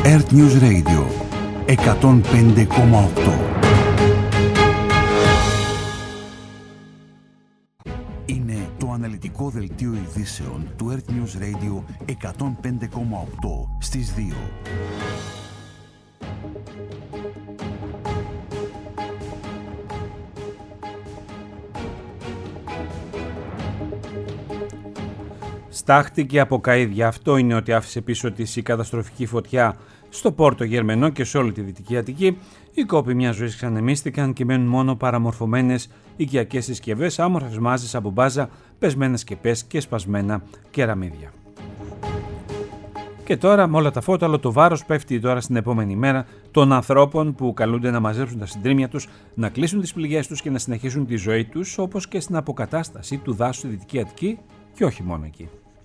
Earth News Radio 105,8. Είναι το αναλυτικό δελτίο ειδήσεων του Earth News Radio 105,8 στις 2. Στάχτηκε από καΐδια. Αυτό είναι ότι άφησε πίσω της η καταστροφική φωτιά στο Πόρτο Γερμενό και σε όλη τη Δυτική Αττική. Οι κόποι μιας ζωής ξανεμίστηκαν και μένουν μόνο παραμορφωμένες οικιακές συσκευές, άμορφες μάζες από μπάζα, πεσμένες σκεπές και σπασμένα κεραμίδια. Και τώρα με όλα τα φώτα, όλο το βάρος πέφτει τώρα στην επόμενη μέρα των ανθρώπων που καλούνται να μαζέψουν τα συντρίμμια τους, να κλείσουν τις πληγές τους και να συνεχίσουν τη ζωή τους, όπως και στην αποκατάσταση του δάσους στη Δυτική Αττική και όχι μόνο εκεί.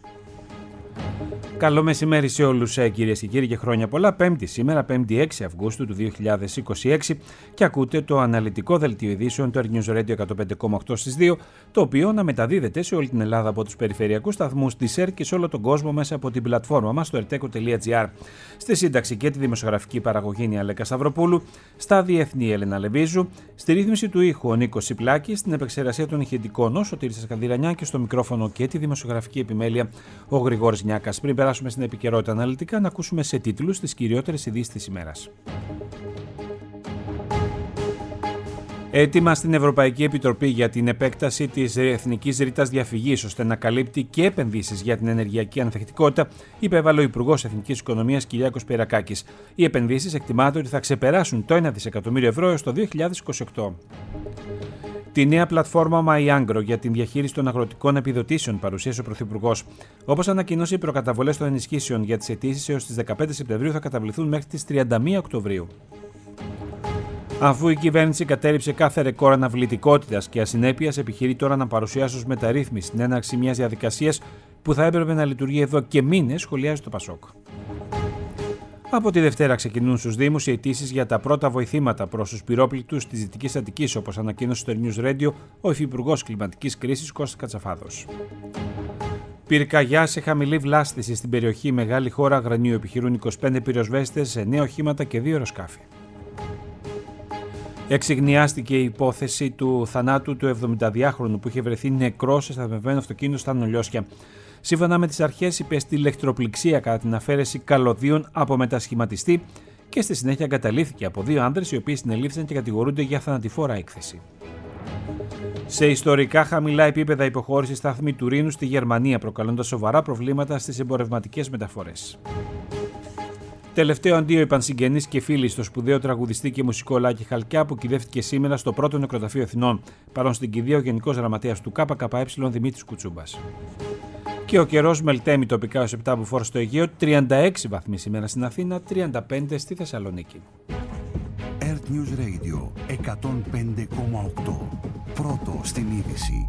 Καλό μεσημέρι σε όλους κυρίες και κύριοι και χρόνια πολλά. Πέμπτη σήμερα, 5η 6 Αυγούστου του 2026 και ακούτε το αναλυτικό δελτίο ειδήσεων του Earth News Radio 105,8 στις 2, το οποίο να μεταδίδεται σε όλη την Ελλάδα από τους περιφερειακούς σταθμούς της ΕΡΤ και σε όλο τον κόσμο μέσα από την πλατφόρμα μας στο erteco.gr. Στη σύνταξη και τη δημοσιογραφική παραγωγή είναι η Αλέκα Σταυροπούλου, στα διεθνή Έλενα Λεβίζου, στη ρύθμιση του ήχου ο Νίκος Σιπλάκης, στην επεξεργασία των ηχητικών ο Σωτήρης Σκανδυρανιά και στο μικρόφωνο και τη δημοσιογραφική επιμέλεια ο Γρηγόρης Νιάκας. Πριν περάσουμε στην επικαιρότητα αναλυτικά, να ακούσουμε σε τίτλους τις κυριότερες ειδήσεις της ημέρας. Έτοιμα στην Ευρωπαϊκή Επιτροπή για την επέκταση της εθνικής ρήτας διαφυγής ώστε να καλύπτει και επενδύσεις για την ενεργειακή ανθεκτικότητα, υπέβαλε ο Υπουργός Εθνικής Οικονομίας Κυριάκος Πυρακάκης. Οι επενδύσεις εκτιμάται ότι θα ξεπεράσουν το 1 δισεκατομμύριο ευρώ έως το 2028. Τη νέα πλατφόρμα MyAngro για την διαχείριση των αγροτικών επιδοτήσεων παρουσίασε ο Πρωθυπουργός. Όπως ανακοινώσει, οι προκαταβολές των ενισχύσεων για τις αιτήσεις έως τις 15 Σεπτεμβρίου θα καταβληθούν μέχρι τις 31 Οκτωβρίου. Αφού η κυβέρνηση κατέρριψε κάθε ρεκόρ αναβλητικότητας και ασυνέπειας, επιχειρεί τώρα να παρουσιάσει ως μεταρρύθμιση την έναρξη μιας διαδικασίας που θα έπρεπε να λειτουργεί εδώ και μήνες, σχολιάζει το Πασόκ. Από τη Δευτέρα ξεκινούν στους Δήμους οι αιτήσεις για τα πρώτα βοηθήματα προς τους πυρόπληκτους της Δυτικής Αττικής, όπως ανακοίνωσε στο News Radio ο Υφυπουργός Κλιματικής Κρίσης Κώστας Κατσαφάδος. Πυρκαγιά σε χαμηλή βλάστηση στην περιοχή Μεγάλη Χώρα Αγρανίου, επιχειρούν 25 πυροσβέστες σε 9 οχήματα και 2 αεροσκάφη. Εξιγνιάστηκε η υπόθεση του θανάτου του 72χρονου που είχε βρεθεί νεκρός σε σταθμευμένο αυτοκίνητο στα Νολιώσια. Σύμφωνα με τις αρχές, υπέστη ηλεκτροπληξία κατά την αφαίρεση καλωδίων από μετασχηματιστή και στη συνέχεια εγκαταλείφθηκε από 2 άνδρες οι οποίοι συνελήφθησαν και κατηγορούνται για θανατηφόρα έκθεση. Σε ιστορικά χαμηλά επίπεδα υποχώρησε σταθμή του Ρήνου στη Γερμανία, προκαλώντας σοβαρά προβλήματα στις εμπορευματικές μεταφορές. Τελευταίο αντίο είπαν συγγενείς και φίλοι στο σπουδαίο τραγουδιστή και μουσικό Λάκη Χαλκιά που κυδεύτηκε σήμερα στο πρώτο νεκροταφείο Αθηνών. Παρόν στην κηδεία ο Γενικός Γραμματέας του ΚΚΕ Δημήτρης Κουτσούμπας. Και ο καιρός μελτέμει τοπικά ως 7 μποφόρ στο Αιγαίο, 36 βαθμοί σήμερα στην Αθήνα, 35 στη Θεσσαλονίκη. Earth News Radio 105,8. Πρώτο στην είδηση.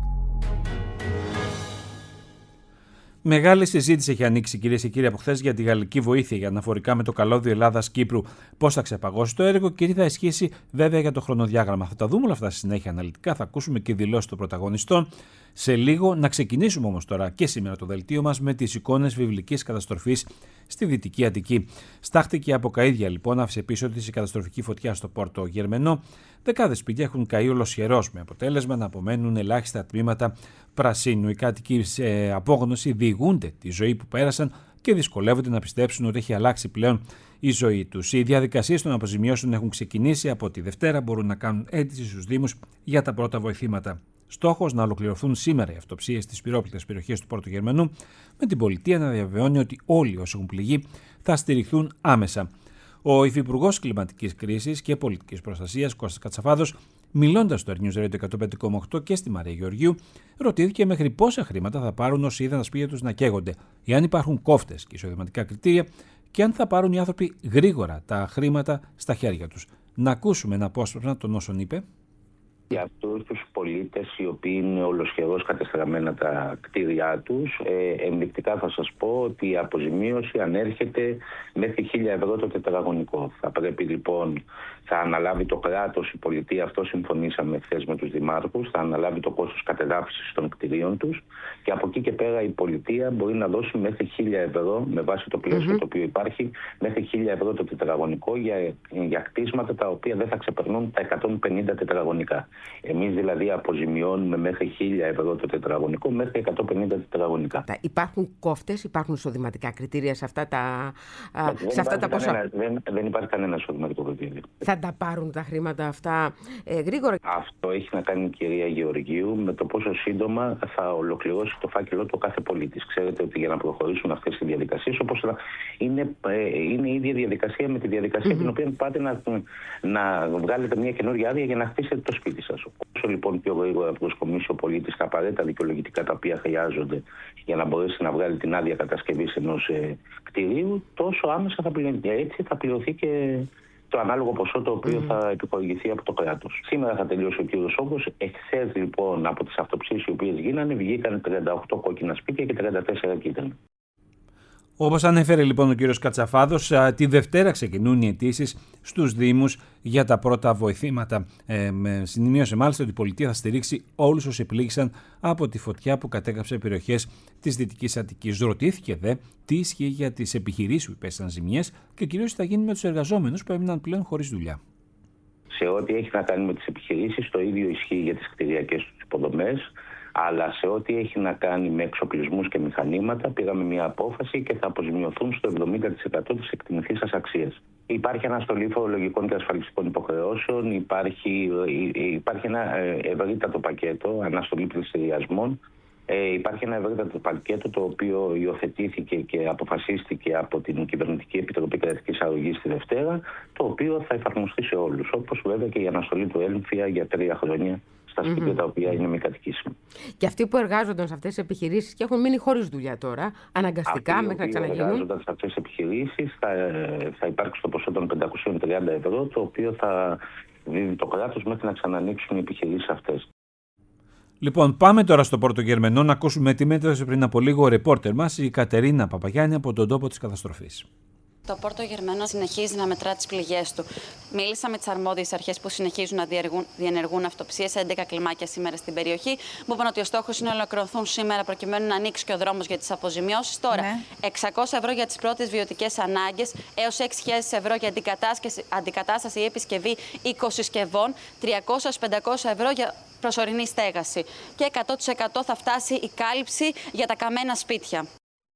Μεγάλη συζήτηση έχει ανοίξει, κυρίες και κύριοι, από χθες για τη γαλλική βοήθεια για αναφορικά με το καλώδιο Ελλάδας-Κύπρου. Πώς θα ξεπαγώσει το έργο και τι θα ισχύσει βέβαια για το χρονοδιάγραμμα. Θα τα δούμε όλα αυτά στη συνέχεια αναλυτικά. Θα ακούσουμε και δηλώσεις των πρωταγωνιστών σε λίγο. Να ξεκινήσουμε όμως τώρα και σήμερα το δελτίο μας με τις εικόνες βιβλικής καταστροφής στη Δυτική Αττική. Στάχτηκε από καΐδια λοιπόν, άφησε πίσω της η καταστροφική φωτιά στο Πόρτο Γερμενό. Δεκάδες σπίτια έχουν καεί ολοσχερός με αποτέλεσμα να απομένουν ελάχιστα τμήματα πρασίνου. Οι κάτοικοι σε απόγνωση διηγούνται τη ζωή που πέρασαν και δυσκολεύονται να πιστέψουν ότι έχει αλλάξει πλέον η ζωή τους. Οι διαδικασίες των αποζημιώσεων έχουν ξεκινήσει. Από τη Δευτέρα μπορούν να κάνουν αίτηση στους Δήμους για τα πρώτα βοηθήματα. Στόχος να ολοκληρωθούν σήμερα οι αυτοψίες στις πυρόπληκτες περιοχές του Πόρτου Γερμενού, με την πολιτεία να διαβεβαιώνει ότι όλοι όσοι έχουν πληγεί θα στηριχθούν άμεσα. Ο Υφυπουργός Κλιματικής Κρίσης και Πολιτικής Προστασίας Κώστας Κατσαφάδος, μιλώντας στο Earth News Radio 105,8 και στη Μαρία Γεωργίου, ρωτήθηκε μέχρι πόσα χρήματα θα πάρουν όσοι είδαν τα σπίτια τους να καίγονται, εάν υπάρχουν κόφτες και εισοδηματικά κριτήρια και αν θα πάρουν οι άνθρωποι γρήγορα τα χρήματα στα χέρια τους. Να ακούσουμε ένα απόσπασμα των όσων είπε. Για αυτούς τους πολίτες οι οποίοι είναι ολοσχερώς κατεστραμμένα τα κτίρια τους, ενδεικτικά θα σας πω ότι η αποζημίωση ανέρχεται μέχρι 1.000 ευρώ το τετραγωνικό. Θα πρέπει λοιπόν, θα αναλάβει το κράτος, η πολιτεία, αυτό συμφωνήσαμε χθες με τους δημάρχους, θα αναλάβει το κόστος κατεδάφισης των κτιρίων τους και από εκεί και πέρα η πολιτεία μπορεί να δώσει μέχρι 1.000 ευρώ με βάση το πλαίσιο το οποίο υπάρχει, μέχρι 1.000 ευρώ το τετραγωνικό για κτίσματα τα οποία δεν θα ξεπερνούν τα 150 τετραγωνικά. Εμείς δηλαδή αποζημιώνουμε μέχρι 1.000 ευρώ το τετραγωνικό, μέχρι 150 τετραγωνικά. Υπάρχουν κόφτες, υπάρχουν εισοδηματικά κριτήρια σε αυτά τα ποσά? Δεν υπάρχει κανένα εισοδηματικό κριτήριο. Θα τα πάρουν τα χρήματα αυτά γρήγορα? Αυτό έχει να κάνει η κυρία Γεωργίου με το πόσο σύντομα θα ολοκληρώσει το φάκελό του κάθε πολίτης. Ξέρετε ότι για να προχωρήσουν αυτές οι διαδικασίες, όπως είναι η ίδια διαδικασία με τη διαδικασία την οποία πάτε να βγάλετε μια καινούργια άδεια για να χτίσετε το σπίτι σας. Όσο λοιπόν πιο γρήγορα προσκομίσει ο πολίτης τα απαραίτητα δικαιολογητικά τα οποία χρειάζονται για να μπορέσει να βγάλει την άδεια κατασκευής ενός κτηρίου, τόσο άμεσα θα πληρωθεί. Έτσι θα πληρωθεί και το ανάλογο ποσό το οποίο θα επιχορηγηθεί από το κράτος. Σήμερα θα τελειώσει ο κύριος όγκος. Εχθές λοιπόν από τις αυτοψίες οι οποίες γίνανε βγήκαν 38 κόκκινα σπίτια και 34 κίτρινα. Όπως ανέφερε λοιπόν ο κύριος Κατσαφάδος, τη Δευτέρα ξεκινούν οι αιτήσεις στους Δήμους για τα πρώτα βοηθήματα. Σημείωσε μάλιστα ότι η πολιτεία θα στηρίξει όλους όσοι επλήγησαν από τη φωτιά που κατέγραψε περιοχές της Δυτικής Αττικής. Ρωτήθηκε δε τι ισχύει για τις επιχειρήσεις που υπέστησαν ζημιές και κυρίως τι θα γίνει με τους εργαζόμενους που έμειναν πλέον χωρίς δουλειά. Σε ό,τι έχει να κάνει με τις επιχειρήσεις, το ίδιο ισχύει για τις κτηριακές τους υποδομές. Αλλά σε ό,τι έχει να κάνει με εξοπλισμούς και μηχανήματα, πήραμε μια απόφαση και θα αποζημιωθούν στο 70% της εκτιμηθήσας αξίας. Υπάρχει αναστολή φορολογικών και ασφαλιστικών υποχρεώσεων, υπάρχει ένα ευρύτατο πακέτο αναστολή πληστηριασμών. Υπάρχει ένα ευρύτατο πακέτο το οποίο υιοθετήθηκε και αποφασίστηκε από την Κυβερνητική Επιτροπή Κρατικής Αρρωγής τη Δευτέρα, το οποίο θα εφαρμοστεί σε όλους. Όπως βέβαια και η αναστολή του έμφυα για 3 χρόνια στα σπίτια τα οποία είναι μη κατοικήσιμα. Και αυτοί που εργάζονταν σε αυτές τις επιχειρήσεις και έχουν μείνει χωρίς δουλειά τώρα, αναγκαστικά μέχρι να ξαναγίνουν. Αυτοί που εργάζονταν σε αυτές τις επιχειρήσεις θα υπάρξει το ποσό των 530 ευρώ, το οποίο θα δίδει το κράτος μέχρι να ξανανοίξουν οι επιχειρήσεις αυτές. Λοιπόν, πάμε τώρα στο Πόρτο Γερμενό να ακούσουμε τι μέτρησε πριν από λίγο ο ρεπόρτερ μας, η Κατερίνα Παπαγιάννη, από τον τόπο της καταστροφής. Το Πόρτο Γερμενό συνεχίζει να μετρά τις πληγές του. Μίλησα με τις αρμόδιες αρχές που συνεχίζουν να διενεργούν αυτοψίες σε 11 κλιμάκια σήμερα στην περιοχή. Μου είπαν ότι ο στόχος είναι να ολοκληρωθούν σήμερα προκειμένου να ανοίξει και ο δρόμος για τις αποζημιώσεις. Τώρα, 600 ευρώ για τις πρώτες βιωτικές ανάγκες, έως 6.000 ευρώ για αντικατάσταση ή επισκευή οικοσυσκευών, 300-500 ευρώ για προσωρινή στέγαση. Και 100% θα φτάσει η κάλυψη για τα καμένα σπίτια.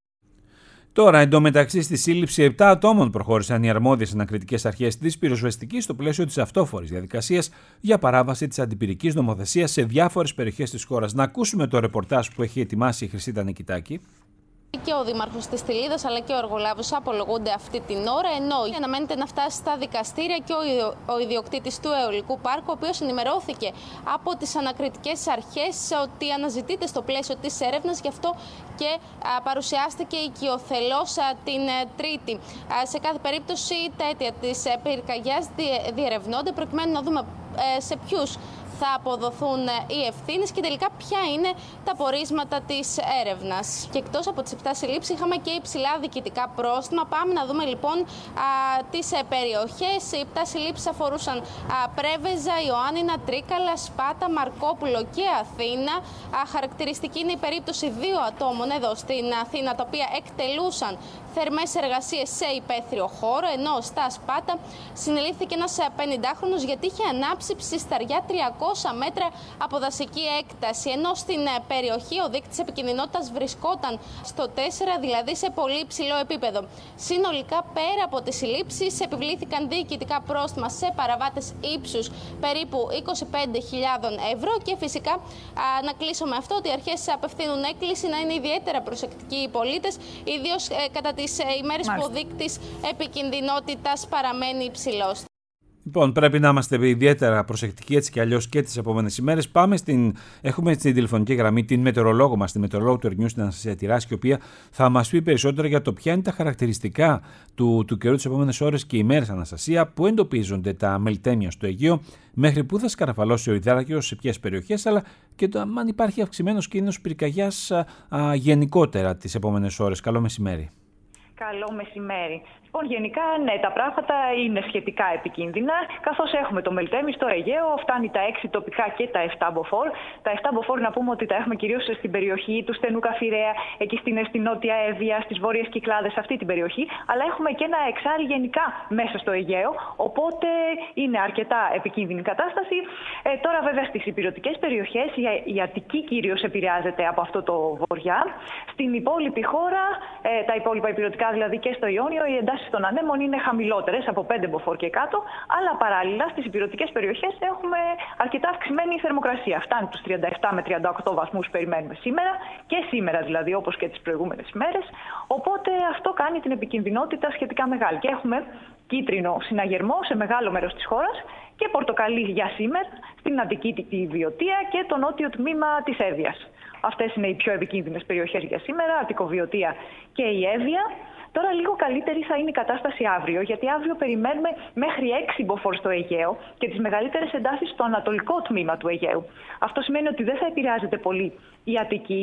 Τώρα, εντωμεταξύ, στη σύλληψη 7 ατόμων προχώρησαν οι αρμόδιες ανακριτικές αρχές της πυροσβεστικής στο πλαίσιο της αυτόφορης διαδικασίας για παράβαση της αντιπυρικής νομοθεσίας σε διάφορες περιοχές της χώρας. Να ακούσουμε το ρεπορτάζ που έχει ετοιμάσει η Χρυσίτα Νικητάκη. Και ο Δήμαρχος της Στυλίδας αλλά και ο εργολάβος απολογούνται αυτή την ώρα, ενώ αναμένεται να φτάσει στα δικαστήρια και ο ιδιοκτήτης του αιωλικού πάρκου, ο οποίος ενημερώθηκε από τις ανακριτικές αρχές ότι αναζητείται στο πλαίσιο της έρευνας, γι' αυτό και παρουσιάστηκε οικειοθελώς την Τρίτη. Σε κάθε περίπτωση τα αίτια της πυρκαγιάς διερευνώνται προκειμένου να δούμε σε ποιους θα αποδοθούν οι ευθύνες και τελικά ποια είναι τα πορίσματα της έρευνας. Και εκτός από τις 7 συλλήψεις είχαμε και υψηλά διοικητικά πρόστιμα. Πάμε να δούμε λοιπόν τις περιοχές. Οι 7 συλλήψεις αφορούσαν Πρέβεζα, Ιωάννινα, Τρίκαλα, Σπάτα, Μαρκόπουλο και Αθήνα. Χαρακτηριστική είναι η περίπτωση 2 ατόμων εδώ στην Αθήνα, τα οποία εκτελούσαν θερμές εργασίες σε υπαίθριο χώρο, ενώ στα Σπάτα συνελήφθηκε ένας 50χρονος γιατί είχε ανάψει ψισταριά 300 μέτρα από δασική έκταση, ενώ στην περιοχή ο δείκτης επικινδυνότητας βρισκόταν στο 4, δηλαδή σε πολύ υψηλό επίπεδο. Συνολικά, πέρα από τις συλλήψεις, επιβλήθηκαν διοικητικά πρόστιμα σε παραβάτες ύψους περίπου 25.000 ευρώ και φυσικά να κλείσω με αυτό ότι οι αρχές απευθύνουν έκκληση να είναι ιδιαίτερα προσεκτικοί οι πολίτες, ιδίως κατά τις ημέρες που ο δείκτης επικινδυνότητας παραμένει υψηλός. Λοιπόν, πρέπει να είμαστε ιδιαίτερα προσεκτικοί έτσι κι αλλιώς και τις επόμενες ημέρες. Έχουμε στην τηλεφωνική γραμμή την μετεωρολόγο μας, τη μετεωρολόγο του Earth News, την Αναστασία Τυράσχη, η οποία θα μας πει περισσότερα για το ποια είναι τα χαρακτηριστικά του καιρού τις επόμενες ώρες και ημέρες, Αναστασία, που εντοπίζονται τα μελτέμια στο Αιγαίο, μέχρι πού θα σκαραφαλώσει ο υδάτιος, σε ποιες περιοχές, αλλά και αν υπάρχει αυξημένος κίνδυνος πυρκαγιάς γενικότερα τις επόμενες ώρες. Καλό μεσημέρι. Καλό μεσημέρι. Λοιπόν, γενικά, ναι, τα πράγματα είναι σχετικά επικίνδυνα, καθώς έχουμε το μελτέμι στο Αιγαίο, φτάνει τα 6 τοπικά και τα 7 μποφόρ. Τα 7 μποφόρ να πούμε ότι τα έχουμε κυρίως στην περιοχή του Στενού Καφιρέα, εκεί στην Νότια Εύβοια, στις Βόρειες Κυκλάδες, αυτή την περιοχή, αλλά έχουμε και ένα εξάρι γενικά μέσα στο Αιγαίο, οπότε είναι αρκετά επικίνδυνη κατάσταση. Τώρα, βέβαια, στις ηπειρωτικές περιοχές, η Αττική κυρίως επηρεάζεται από αυτό το βοριά. Στην υπόλοιπη χώρα, τα υπόλοιπα ηπειρωτικά δηλαδή και στο Ιόνιο, οι εντάσεις των ανέμων είναι χαμηλότερες από 5 μποφόρ και κάτω, αλλά παράλληλα στις ηπειρωτικές περιοχές έχουμε αρκετά αυξημένη θερμοκρασία. Φτάνει τους 37 με 38 βαθμούς περιμένουμε σήμερα, και σήμερα δηλαδή, όπως και τις προηγούμενες ημέρες. Οπότε αυτό κάνει την επικινδυνότητα σχετικά μεγάλη. Και έχουμε κίτρινο συναγερμό σε μεγάλο μέρος της χώρας και πορτοκαλί για σήμερα στην Αττική, τη Βιωτία και το νότιο τμήμα της Εύβοιας. Αυτές είναι οι πιο επικίνδυνες περιοχές για σήμερα, Αττικοβιωτία και η Εύβοια. Τώρα λίγο καλύτερη θα είναι η κατάσταση αύριο, γιατί αύριο περιμένουμε μέχρι 6 μποφόρ στο Αιγαίο και τις μεγαλύτερες εντάσεις στο ανατολικό τμήμα του Αιγαίου. Αυτό σημαίνει ότι δεν θα επηρεάζεται πολύ η Αττική,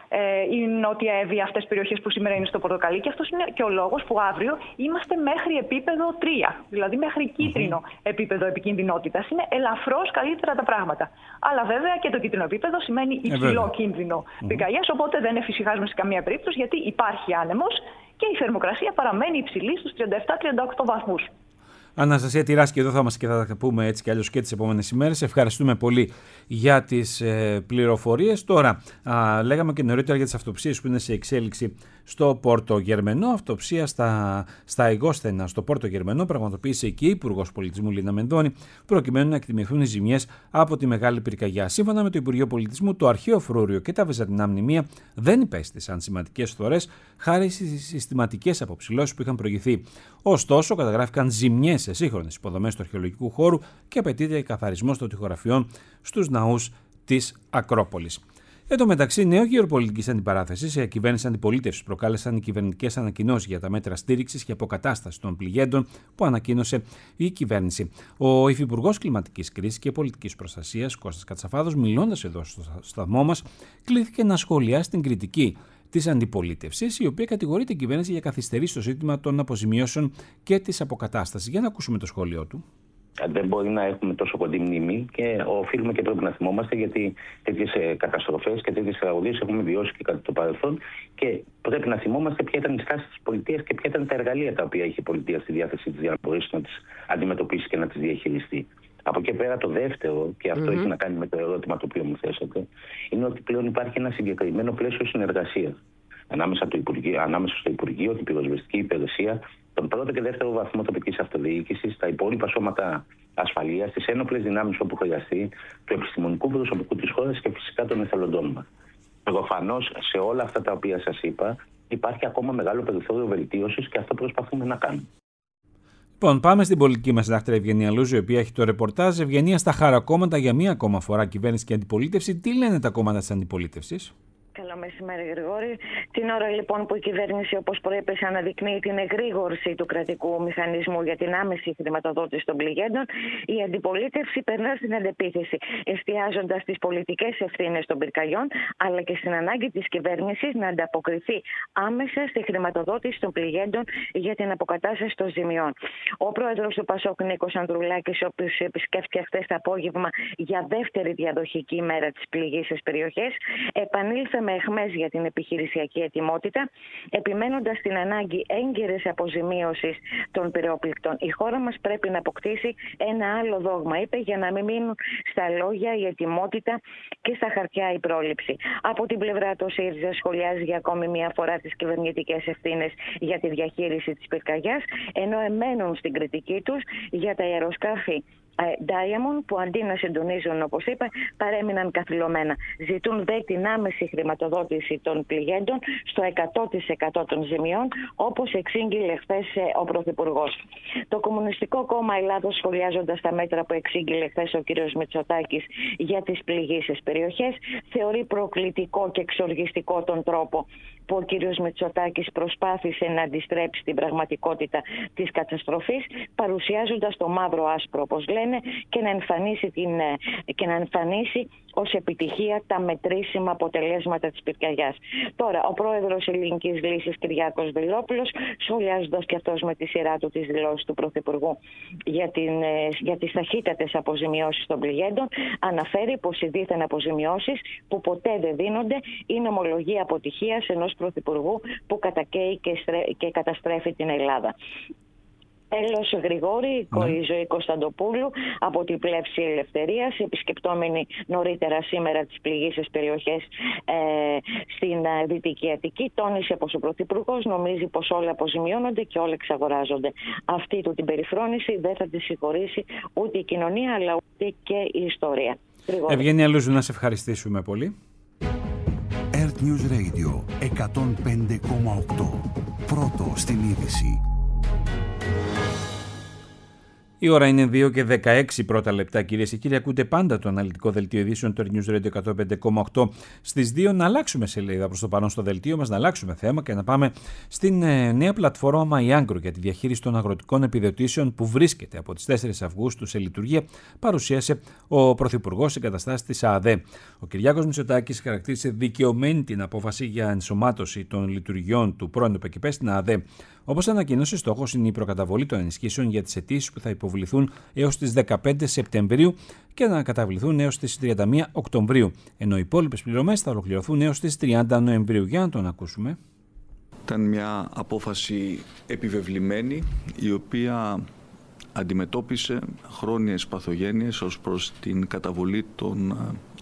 η Νότια Εύβοια, αυτές τις περιοχές που σήμερα είναι στο πορτοκαλί, και αυτός είναι και ο λόγος που αύριο είμαστε μέχρι επίπεδο 3, δηλαδή μέχρι κίτρινο επίπεδο επικινδυνότητας. Είναι ελαφρώς καλύτερα τα πράγματα. Αλλά βέβαια και το κίτρινο επίπεδο σημαίνει υψηλό κίνδυνο πυρκαγιάς, οπότε δεν εφησυχάζουμε σε καμία περίπτωση, γιατί υπάρχει άνεμος και η θερμοκρασία παραμένει υψηλή στους 37-38 βαθμούς. Αναστασία Τυράσχη, εδώ θα είμαστε και θα τα πούμε έτσι κι αλλιώς και τις επόμενες ημέρες. Ευχαριστούμε πολύ για τις πληροφορίες. Τώρα, λέγαμε και νωρίτερα για τις αυτοψίες που είναι σε εξέλιξη στο Πόρτο Γερμενό. Αυτοψία στα Αιγόσθενα στο Πόρτο Γερμενό πραγματοποίησε και η Υπουργός Πολιτισμού Λίνα Μενδώνη, προκειμένου να εκτιμηθούν οι ζημιές από τη μεγάλη πυρκαγιά. Σύμφωνα με το Υπουργείο Πολιτισμού, το αρχαίο φρούριο και τα βυζαντινά μνημεία δεν υπέστησαν σημαντικές φθορές χάρη στις συστηματικές αποψηλώσεις που είχαν προηγηθεί. Ωστόσο, καταγράφηκαν ζημιές σε σύγχρονες υποδομές του αρχαιολογικού χώρου και απαιτείται καθαρισμός των τοιχογραφιών στους ναούς της Ακρόπολης. Εν τω μεταξύ, νέο γεωπολιτικής αντιπαράθεσης, η κυβέρνηση αντιπολίτευσης προκάλεσαν οι κυβερνητικές ανακοινώσεις για τα μέτρα στήριξης και αποκατάστασης των πληγέντων που ανακοίνωσε η κυβέρνηση. Ο Υφυπουργός Κλιματικής Κρίσης και Πολιτικής Προστασίας, Κώστας Κατσαφάδος, μιλώντας εδώ στο σταθμό μας, κλήθηκε να σχολιάσει την κριτική της αντιπολίτευσης, η οποία κατηγορεί την κυβέρνηση για καθυστερήσεις στο ζήτημα των αποζημιώσεων και της αποκατάστασης. Για να ακούσουμε το σχόλιο του. Δεν μπορεί να έχουμε τόσο κοντή μνήμη και οφείλουμε και πρέπει να θυμόμαστε, γιατί τέτοιες καταστροφές και τέτοιες τραγωδίες έχουμε βιώσει και κατά το παρελθόν, και πρέπει να θυμόμαστε ποια ήταν η στάση της πολιτείας και ποια ήταν τα εργαλεία τα οποία είχε η πολιτεία στη διάθεσή της για να μπορέσει να τις αντιμετωπίσει και να τις διαχειριστεί. Από εκεί πέρα, το δεύτερο, και αυτό έχει να κάνει με το ερώτημα το οποίο μου θέσατε, είναι ότι πλέον υπάρχει ένα συγκεκριμένο πλαίσιο συνεργασίας ανάμεσα στο Υπουργείο, την Πυροσβεστική Υπηρεσία, τον πρώτο και δεύτερο βαθμό τοπικής αυτοδιοίκησης, τα υπόλοιπα σώματα ασφαλείας, τις ένοπλες δυνάμεις όπου χρειαστεί, του επιστημονικού προσωπικού της χώρας και φυσικά των εθελοντών μας. Προφανώς σε όλα αυτά τα οποία σας είπα υπάρχει ακόμα μεγάλο περιθώριο βελτίωσης και αυτό προσπαθούμε να κάνουμε. Λοιπόν, πάμε στην πολιτική μας συντάκτρια Ευγενία Λούζη, η οποία έχει το ρεπορτάζ. Ευγενία, στα χαρακόμματα για μία ακόμα φορά κυβέρνηση και αντιπολίτευση. Τι λένε τα κόμματα της αντιπολίτευσης? Καλό μεσημέρι, Γρηγόρη. Την ώρα λοιπόν που η κυβέρνηση, όπως προείπες, αναδεικνύει την εγρήγορση του κρατικού μηχανισμού για την άμεση χρηματοδότηση των πληγέντων, η αντιπολίτευση περνά στην αντεπίθεση, εστιάζοντας στις πολιτικές ευθύνες των πυρκαγιών, αλλά και στην ανάγκη της κυβέρνησης να ανταποκριθεί άμεσα στη χρηματοδότηση των πληγέντων για την αποκατάσταση των ζημιών. Ο πρόεδρος του ΠΑΣΟΚ, Νίκος Ανδρουλάκης, ο οποίος επισκέφθηκε χθες το απόγευμα για δεύτερη διαδοχική ημέρα της πληγής περιοχές, επανήλθε με αιχμές για την επιχειρησιακή ετοιμότητα, επιμένοντας την ανάγκη έγκαιρης αποζημίωσης των πυρεοπληκτών. Η χώρα μας πρέπει να αποκτήσει ένα άλλο δόγμα, είπε, για να μην μείνουν στα λόγια η ετοιμότητα και στα χαρτιά η πρόληψη. Από την πλευρά του, ΣΥΡΙΖΑ σχολιάζει για ακόμη μια φορά τις κυβερνητικές ευθύνες για τη διαχείριση της πυρκαγιάς, ενώ εμένουν στην κριτική τους για τα αεροσκάφη Diamond, που αντί να συντονίζουν, όπως είπε, παρέμειναν καθυλωμένα. Ζητούν δε την άμεση χρηματοδότηση των πληγέντων στο 100% των ζημιών, όπως εξήγηλε χθες ο Πρωθυπουργός. Το Κομμουνιστικό Κόμμα Ελλάδος, σχολιάζοντας τα μέτρα που εξήγηλε χθες ο κ. Μητσοτάκης για τις πληγήσεις περιοχές, θεωρεί προκλητικό και εξοργιστικό τον τρόπο που ο κ. Μητσοτάκης προσπάθησε να αντιστρέψει την πραγματικότητα της καταστροφής, παρουσιάζοντας το μαύρο άσπρο, όπως λένε, και να εμφανίσει ως επιτυχία τα μετρήσιμα αποτελέσματα της πυρκαγιάς. Τώρα, ο πρόεδρος Ελληνικής Λύσης Κυριάκος Βελόπουλος, σχολιάζοντας και αυτός με τη σειρά του τις δηλώσεις του Πρωθυπουργού για τις ταχύτατες αποζημιώσεις των πληγέντων, αναφέρει πως οι δίθεν αποζημιώσεις που ποτέ δεν δίνονται είναι ομολογία αποτυχίας ενός Πρωθυπουργού που κατακαίει και καταστρέφει την Ελλάδα. Τέλος, Γρηγόρη, η Ζωή Κωνσταντοπούλου από την Πλεύση Ελευθερίας, επισκεπτόμενη νωρίτερα σήμερα τις πληγήσεις περιοχές στην Δυτική Αττική, τόνισε πως ο Πρωθυπουργός νομίζει πως όλα αποζημιώνονται και όλα εξαγοράζονται. Αυτή του την περιφρόνηση δεν θα τη συγχωρήσει ούτε η κοινωνία, αλλά ούτε και η ιστορία. Ευγένεια Λούζου, να σε ευχαριστήσουμε πολύ. Earth News Radio 105,8. Πρώτο στην είδηση. Η ώρα είναι 2 και 16 πρώτα λεπτά, κυρίες και κύριοι. Ακούτε πάντα το αναλυτικό δελτίο ειδήσεων του News Radio 105,8. Στις 2 να αλλάξουμε σελίδα προς το παρόν στο δελτίο μας, να αλλάξουμε θέμα και να πάμε στην νέα πλατφόρμα MyAgro για τη διαχείριση των αγροτικών επιδοτήσεων που βρίσκεται από τις 4 Αυγούστου σε λειτουργία, παρουσίασε ο Πρωθυπουργός εγκαταστάσεις της ΑΑΔΕ. Ο Κυριάκος Μητσοτάκης χαρακτήρισε δικαιωμένη την απόφαση για ενσωμάτωση των λειτουργιών του πρώην ΟΠΕΚΕΠΕ στην ΑΑΔΕ. Όπως ανακοίνωσε, στόχος είναι η προκαταβολή των ενισχύσεων για τις αιτήσεις που θα υποβληθούν έως τις 15 Σεπτεμβρίου και να καταβληθούν έως τις 31 Οκτωβρίου, ενώ οι υπόλοιπες πληρωμές θα ολοκληρωθούν έως τις 30 Νοεμβρίου. Για να τον ακούσουμε. Ήταν μια απόφαση επιβεβλημένη, η οποία αντιμετώπισε χρόνιες παθογένειες ως προς την καταβολή των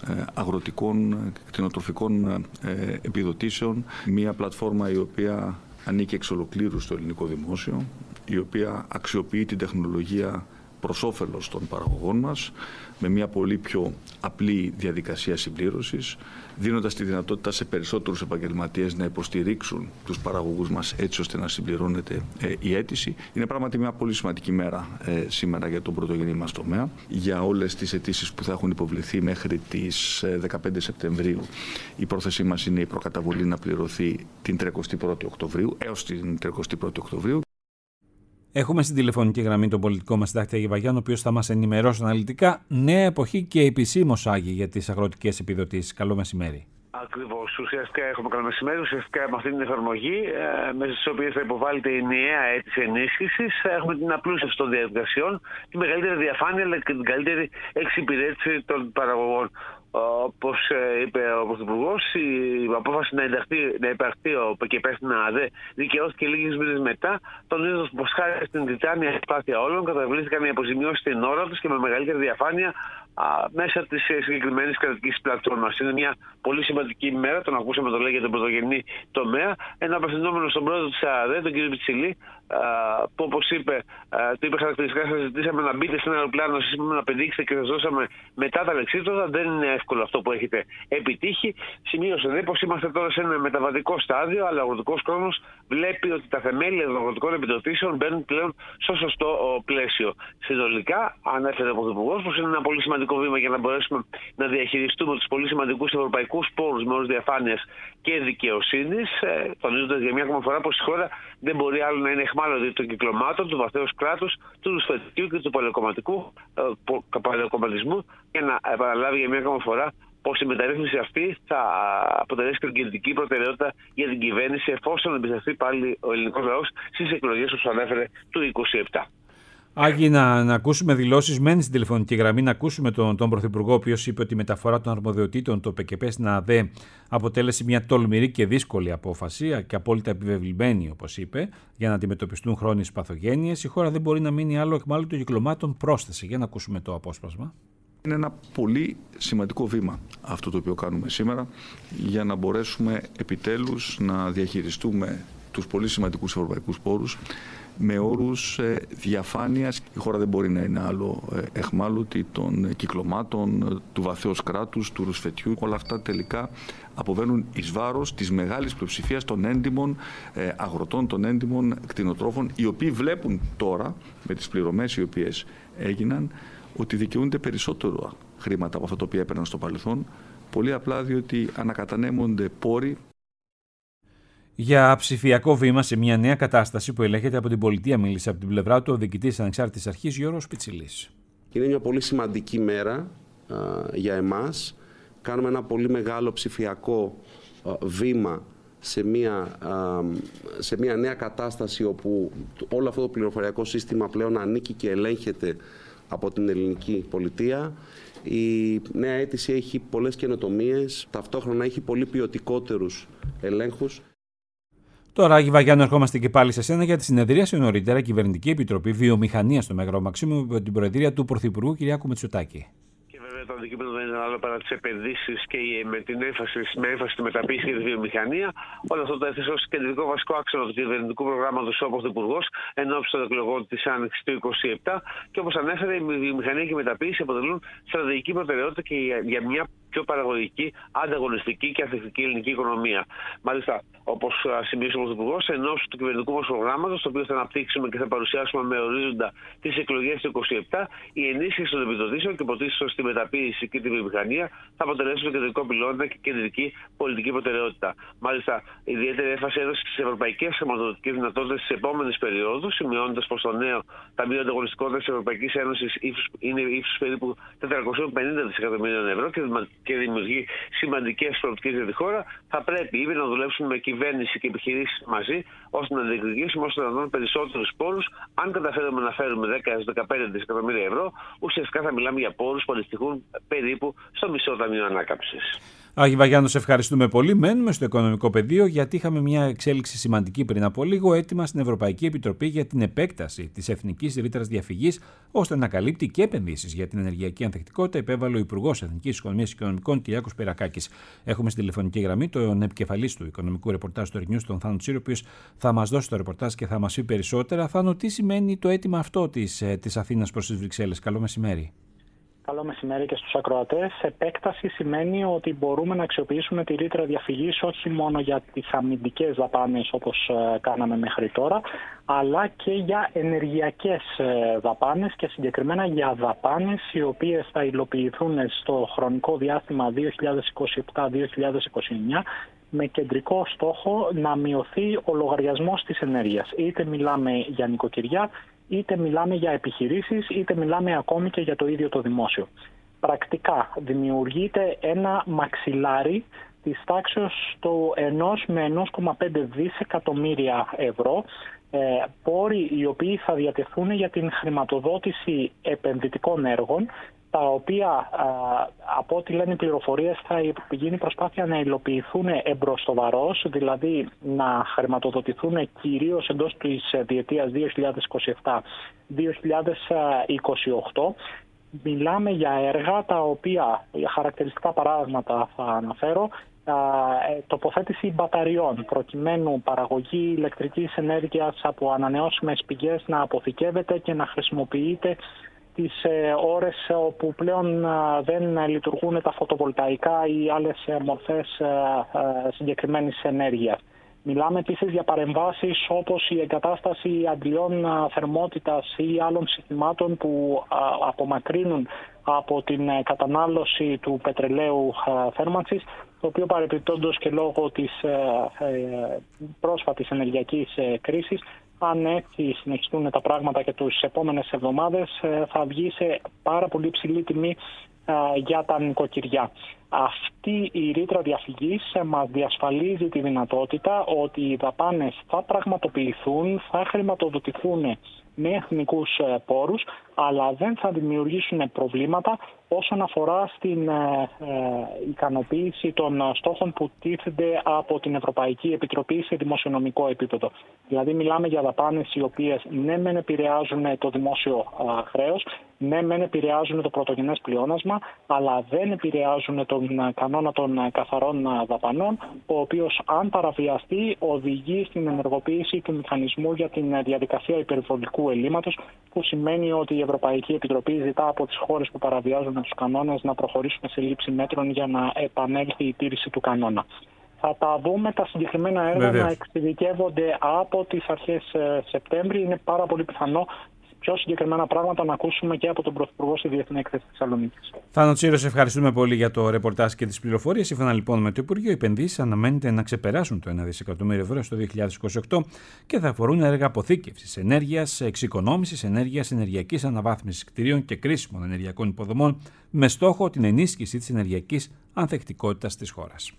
αγροτικών κτηνοτροφικών επιδοτήσεων. Μια πλατφόρμα η οποία ανήκει εξ ολοκλήρου στο ελληνικό δημόσιο, η οποία αξιοποιεί την τεχνολογία προς όφελος των παραγωγών μας, με μια πολύ πιο απλή διαδικασία συμπλήρωσης, δίνοντας τη δυνατότητα σε περισσότερους επαγγελματίες να υποστηρίξουν τους παραγωγούς μας έτσι ώστε να συμπληρώνεται η αίτηση. Είναι πράγματι μια πολύ σημαντική μέρα σήμερα για τον πρωτογενή μας τομέα. Για όλες τις αιτήσεις που θα έχουν υποβληθεί μέχρι τις 15 Σεπτεμβρίου, η πρόθεσή μας είναι η προκαταβολή να πληρωθεί την 31η Οκτωβρίου, έως την 31η Οκτωβρίου. Έχουμε στην τηλεφωνική γραμμή τον πολιτικό μας συντάκτη Άγη Βαγιάννη, ο οποίος θα μας ενημερώσει αναλυτικά. Νέα εποχή και επισήμως, Άγη, για τις αγροτικές επιδοτήσεις. Καλό μεσημέρι. Ακριβώς. Ουσιαστικά έχουμε καλό μεσημέρι. Ουσιαστικά με αυτή την εφαρμογή, μέσα στις οποίες θα υποβάλλεται η νέα αίτηση ενίσχυσης, έχουμε την απλούστευση των διαδικασιών, τη μεγαλύτερη διαφάνεια αλλά και την καλύτερη εξυπηρέτηση των παραγωγών. Όπως είπε ο Πρωθυπουργός, η απόφαση να υπαρχθεί ο ΠΚΠ στην ΑΑΔΕ δικαιώθηκε λίγες μήνες μετά, τονίζοντας πως χάρη στην τιτάνια προσπάθεια όλων καταβλήθηκαν οι αποζημιώσεις στην ώρα τους και με μεγαλύτερη διαφάνεια μέσα τη συγκεκριμένη κρατική πλατφόρμα. Είναι μια πολύ σημαντική ημέρα, τον ακούσαμε το λέει για τον πρωτογενή τομέα. Ένα απευθυνόμενο στον πρόεδρο τη ΑΑΔΕ, τον κ. Πιτσιλή, που όπως είπε, του είπε χαρακτηριστικά, σας ζητήσαμε να μπείτε σε ένα αεροπλάνο, εσείς είπαμε να πηδήξετε και σας δώσαμε μετά τα λεξίπτωτα. Δεν είναι εύκολο αυτό που έχετε επιτύχει. Σημείωσε δε πως είμαστε τώρα σε ένα μεταβατικό στάδιο, αλλά ο αγροτικός κόσμος βλέπει ότι τα θεμέλια των αγροτικών επιδοτήσεων μπαίνουν πλέον στο σωστό πλαίσιο. Συνολικά, ανέφερε ο Πρωθυπουργός πως είναι ένα πολύ σημαντικό βήμα για να μπορέσουμε να διαχειριστούμε τους πολύ σημαντικούς ευρωπαϊκούς πόρους με όρους διαφάνειας και δικαιοσύνης, τονίζοντας για μια ακόμα φορά πως η χώρα δεν μπορεί άλλο να είναι εχμάλωτη των κυκλωμάτων, του βαθέως κράτους, του ρουσφετικού και του παλαιοκομματισμού, και να επαναλάβει για μια ακόμα φορά πως η μεταρρύθμιση αυτή θα αποτελέσει κριτική προτεραιότητα για την κυβέρνηση, εφόσον εμπιστευτεί πάλι ο ελληνικός λαός στις εκλογές που ανέφερε του 2027. Άγγι, να ακούσουμε δηλώσεις, μένει στην τηλεφωνική γραμμή, να ακούσουμε τον Πρωθυπουργό, ο οποίος είπε ότι η μεταφορά των αρμοδιοτήτων του ΠΚΠ στην ΑΑΔΕ αποτέλεσε μια τολμηρή και δύσκολη απόφαση και απόλυτα επιβεβλημένη, όπως είπε, για να αντιμετωπιστούν χρόνιες παθογένειες. Η χώρα δεν μπορεί να μείνει άλλο εκμάλωτο κυκλωμάτων, πρόσθεσε. Για να ακούσουμε το απόσπασμα. Είναι ένα πολύ σημαντικό βήμα αυτό το οποίο κάνουμε σήμερα, για να μπορέσουμε επιτέλους να διαχειριστούμε τους πολύ σημαντικούς ευρωπαϊκούς πόρους με όρους διαφάνειας. Η χώρα δεν μπορεί να είναι άλλο αιχμάλωτη των κυκλωμάτων, του βαθέως κράτους, του ρουσφετιού. Όλα αυτά τελικά αποβαίνουν εις βάρος της μεγάλης πλειοψηφίας των έντιμων αγροτών, των έντιμων κτηνοτρόφων, οι οποίοι βλέπουν τώρα με τις πληρωμές οι οποίες έγιναν ότι δικαιούνται περισσότερο χρήματα από αυτά τα οποία έπαιρναν στο παρελθόν, πολύ απλά διότι ανακατανέμονται πόροι. Για ψηφιακό βήμα σε μια νέα κατάσταση που ελέγχεται από την πολιτεία, μίλησε από την πλευρά του ο διοικητής της Ανεξάρτητης Αρχής Γιώργος Πιτσιλής. Είναι μια πολύ σημαντική μέρα για εμάς. Κάνουμε ένα πολύ μεγάλο ψηφιακό βήμα σε μια νέα κατάσταση όπου όλο αυτό το πληροφοριακό σύστημα πλέον ανήκει και ελέγχεται από την ελληνική πολιτεία. Η νέα αίτηση έχει πολλές καινοτομίες, ταυτόχρονα έχει πολύ ποιοτικότερους ελέγχους. Τώρα, Άγη Βαγιάννου, ερχόμαστε και πάλι σε σένα για τη συνεδρίαση νωρίτερα η Κυβερνητική Επιτροπή Βιομηχανίας στο Μέγαρο Μαξίμου υπό την προεδρία του Πρωθυπουργού Κυριάκου Μητσοτάκη. Το αντικείμενο δεν είναι άλλο παρά τις επενδύσεις και με έμφαση στη μεταποίηση και τη βιομηχανία. Όλο αυτό το έθεσε ως κεντρικό βασικό άξονα του κυβερνητικού προγράμματος ο Πρωθυπουργός εν ώψη των εκλογών της Άνοιξης του 2027. Και όπως ανέφερε, η βιομηχανία και η μεταποίηση αποτελούν στρατηγική προτεραιότητα και για μια πιο παραγωγική, ανταγωνιστική και ανθεκτική ελληνική οικονομία. Μάλιστα, όπως σημείωσε ο Πρωθυπουργός, εν ώψη του κυβερνητικού μας προγράμματος, το οποίο θα αναπτύξουμε και θα παρουσιάσουμε με ορίζοντα τις εκλογές του 2027, η ενίσχυση των επιδοτήσεων και πρωτίστως στη μεταποίηση και τη βιομηχανία θα αποτελέσουν το κεντρικό πυλώνα και κεντρική πολιτική προτεραιότητα. Μάλιστα, ιδιαίτερη έμφαση έδωσε στις ευρωπαϊκές χρηματοδοτικές δυνατότητες της επόμενης περίοδου, σημειώνοντας πως το νέο Ταμείο Ανταγωνιστικότητας της Ευρωπαϊκής Ένωσης είναι ύψους περίπου 450 δισεκατομμυρίων ευρώ και δημιουργεί σημαντικές προοπτικές για τη χώρα. Θα πρέπει ήδη να δουλέψουμε με κυβέρνηση και επιχειρήσεις μαζί, ώστε να διεκδικήσουμε όσο δυνατόν περισσότερους πόρους. Αν καταφέρουμε να φέρουμε 10-15 δισεκατομμύρια ευρώ, ουσιαστικά θα μιλάμε για πόρους που αντιστοιχούν περίπου στο μισό Ταμείο Ανάκαμψης. Άγη Βαγιάννου, σε ευχαριστούμε πολύ. Μένουμε στο οικονομικό πεδίο, γιατί είχαμε μια εξέλιξη σημαντική πριν από λίγο, έτοιμα στην Ευρωπαϊκή Επιτροπή για την επέκταση της εθνικής ρήτρας διαφυγής, ώστε να καλύπτει και επενδύσεις για την ενεργειακή ανθεκτικότητα, επέβαλε ο Υπουργός Εθνικής Οικονομίας και Οικονομικών Κυριάκος Πυρακάκης. Έχουμε στη τηλεφωνική γραμμή τον επικεφαλής του οικονομικού ρεπορτάζ του News, τον Θάνο Τσίρο, ο οποίος θα μας δώσει το ρεπορτάζ και θα μας πει περισσότερα. Θάνο, τι σημαίνει το αίτημα αυτό της Αθήνας προς τις Βρυξέλλες? Καλό μεσημέρι. Καλό μεσημέρι και στους ακροατές. Επέκταση σημαίνει ότι μπορούμε να αξιοποιήσουμε τη ρήτρα διαφυγής όχι μόνο για τις αμυντικές δαπάνες όπως κάναμε μέχρι τώρα, αλλά και για ενεργειακές δαπάνες και συγκεκριμένα για δαπάνες οι οποίες θα υλοποιηθούν στο χρονικό διάστημα 2027-2029 με κεντρικό στόχο να μειωθεί ο λογαριασμός της ενέργειας. Είτε μιλάμε για νοικοκυριά, είτε μιλάμε για επιχειρήσεις, είτε μιλάμε ακόμη και για το ίδιο το δημόσιο. Πρακτικά δημιουργείται ένα μαξιλάρι της τάξης του 1 με 1,5 δισεκατομμύρια ευρώ, πόροι οι οποίοι θα διατεθούν για την χρηματοδότηση επενδυτικών έργων, τα οποία από ό,τι λένε οι πληροφορίες θα γίνει προσπάθεια να υλοποιηθούν εμπροστοβαρώς, δηλαδή να χρηματοδοτηθούν κυρίως εντός της διετίας 2027-2028. Μιλάμε για έργα τα οποία, χαρακτηριστικά παράδειγματα θα αναφέρω, τοποθέτηση μπαταριών προκειμένου παραγωγή ηλεκτρικής ενέργειας από ανανεώσιμες πηγές να αποθηκεύεται και να χρησιμοποιείται τις ώρες όπου πλέον δεν λειτουργούν τα φωτοβολταϊκά ή άλλες μορφές συγκεκριμένης ενέργειας. Μιλάμε επίσης για παρεμβάσεις όπως η εγκατάσταση αντλιών θερμότητας ή άλλων συστημάτων που απομακρύνουν από την κατανάλωση του πετρελαίου θέρμανσης, το οποίο παρεπιπτόντως και λόγω της πρόσφατης ενεργειακής κρίσης, αν έτσι συνεχιστούν τα πράγματα και τις επόμενες εβδομάδες, θα βγει σε πάρα πολύ υψηλή τιμή για τα νοικοκυριά. Αυτή η ρήτρα διαφυγής μας διασφαλίζει τη δυνατότητα ότι οι δαπάνες θα πραγματοποιηθούν, θα χρηματοδοτηθούν με εθνικούς πόρους, αλλά δεν θα δημιουργήσουν προβλήματα όσον αφορά στην ικανοποίηση των στόχων που τίθενται από την Ευρωπαϊκή Επιτροπή σε δημοσιονομικό επίπεδο. Δηλαδή μιλάμε για δαπάνες οι οποίες ναι μεν επηρεάζουν το δημόσιο χρέος, ναι μεν επηρεάζουν το πρωτογενές πλεόνασμα, αλλά δεν επηρεάζουν τον κανόνα των καθαρών δαπανών, ο οποίος αν παραβιαστεί οδηγεί στην ενεργοποίηση του μηχανισμού για την διαδικασία υπερβολικού ελλείμματος, που σημαίνει ότι η Ευρωπαϊκή Επιτροπή ζητά από τις χώρες που παραβιάζουν τους κανόνες να προχωρήσουν σε λήψη μέτρων για να επανέλθει η τήρηση του κανόνα. Θα τα δούμε τα συγκεκριμένα έργα να εξειδικεύονται από τις αρχές Σεπτέμβρη. Είναι πάρα πολύ πιθανό πιο συγκεκριμένα πράγματα να ακούσουμε και από τον Πρωθυπουργό στη Διεθνή Έκθεση Θεσσαλονίκης. Θάνο Τσίρο, ευχαριστούμε πολύ για το ρεπορτάζ και τις πληροφορίες. Σύμφωνα λοιπόν με το Υπουργείο, οι επενδύσεις αναμένεται να ξεπεράσουν το 1 δισεκατομμύριο ευρώ στο 2028 και θα αφορούν έργα αποθήκευσης ενέργειας, εξοικονόμησης ενέργειας, ενεργειακής αναβάθμισης κτηρίων και κρίσιμων ενεργειακών υποδομών, με στόχο την ενίσχυση της ενεργειακής ανθεκτικότητας της χώρας.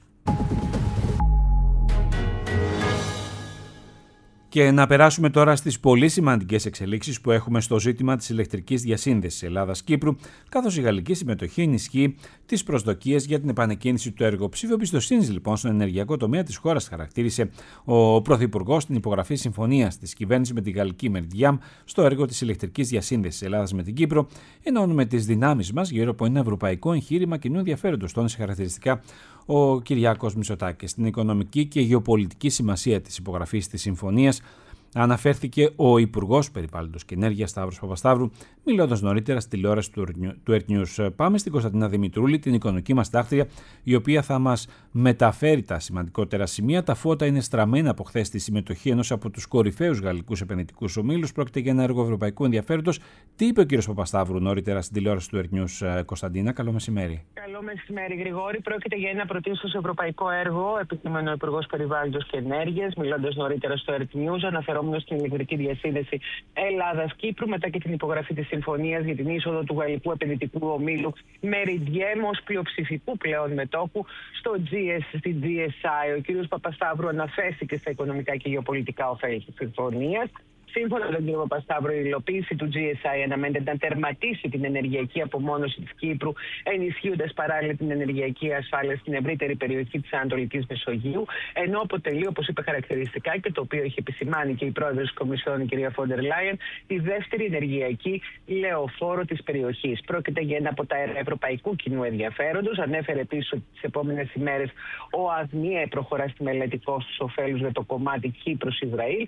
Και να περάσουμε τώρα στις πολύ σημαντικές εξελίξεις που έχουμε στο ζήτημα της ηλεκτρικής διασύνδεσης Ελλάδας-Κύπρου, καθώς η γαλλική συμμετοχή ενισχύει τις προσδοκίες για την επανεκκίνηση του έργου. Ψήφιο εμπιστοσύνης λοιπόν στον ενεργειακό τομέα της χώρας χαρακτήρισε ο Πρωθυπουργός την υπογραφή συμφωνίας της κυβέρνησης με τη γαλλική Meridiam στο έργο της ηλεκτρικής διασύνδεσης Ελλάδας με την Κύπρο, ενώνουμε τις δυνάμεις μας γύρω από ένα ευρωπαϊκό εγχείρημα κοινού ενδιαφέροντος, τόνισε χαρακτηριστικά ο Κυριάκος Μητσοτάκης. Στην οικονομική και γεωπολιτική σημασία της υπογραφής της συμφωνίας αναφέρθηκε ο Υπουργός Περιβάλλοντος και Ενέργειας Σταύρος Παπασταύρου, μιλώντας νωρίτερα στη τηλεόραση του Earth News. Πάμε στην Κωνσταντίνα Δημητρούλη, την οικονομική μας τάκτρια, η οποία θα μας μεταφέρει τα σημαντικότερα σημεία. Τα φώτα είναι στραμμένα από χθες στη συμμετοχή ενός από τους κορυφαίους γαλλικούς επενδυτικούς ομίλους. Πρόκειται για ένα έργο ευρωπαϊκού ενδιαφέροντος. Τι είπε ο κ. Παπασταύρου νωρίτερα στην τηλεόραση του Earth News, Κωνσταντίνα? Καλό μεσημέρι. Καλό μεσημέρι, Γρηγόρη. Πρόκειται για ένα πρωτίστως ευρωπαϊκό έργο, επισήμανε ο Υπουργός Περιβάλλοντος και Ενέργειας, μιλώντας νωρίτερα στο Earth News, αναφερόμενος στην ηλεκτρική διασύνδεση Ελλάδας-Κύπρου, μετά και την υπογραφή της συμφωνίας για την είσοδο του γαλλικού επενδυτικού ομίλου Meridiam ως πλειοψηφικού πλέον μετόχου στην GSI. Ο κ. Παπασταύρου αναφέρθηκε στα οικονομικά και γεωπολιτικά ωφέλη της συμφωνίας. Σύμφωνα με τον κ. Παπασταύρου, η υλοποίηση του GSI αναμένεται να τερματίσει την ενεργειακή απομόνωση της Κύπρου, ενισχύοντας παράλληλα την ενεργειακή ασφάλεια στην ευρύτερη περιοχή της Ανατολικής Μεσογείου, ενώ αποτελεί, όπως είπε χαρακτηριστικά και το οποίο είχε επισημάνει και η πρόεδρος της Κομισιόν, η κ. Φόντερ Λάιεν, τη δεύτερη ενεργειακή λεωφόρο της περιοχής. Πρόκειται για ένα από τα έργα ευρωπαϊκού κοινού ενδιαφέροντος. Ανέφερε επίσης ότι τις επόμενες ημέρες ο ΑΔΜΙΕ προχωρά στη μελέτη κόστους ωφέλους για το κομμάτι Κύπρος-Ισραήλ,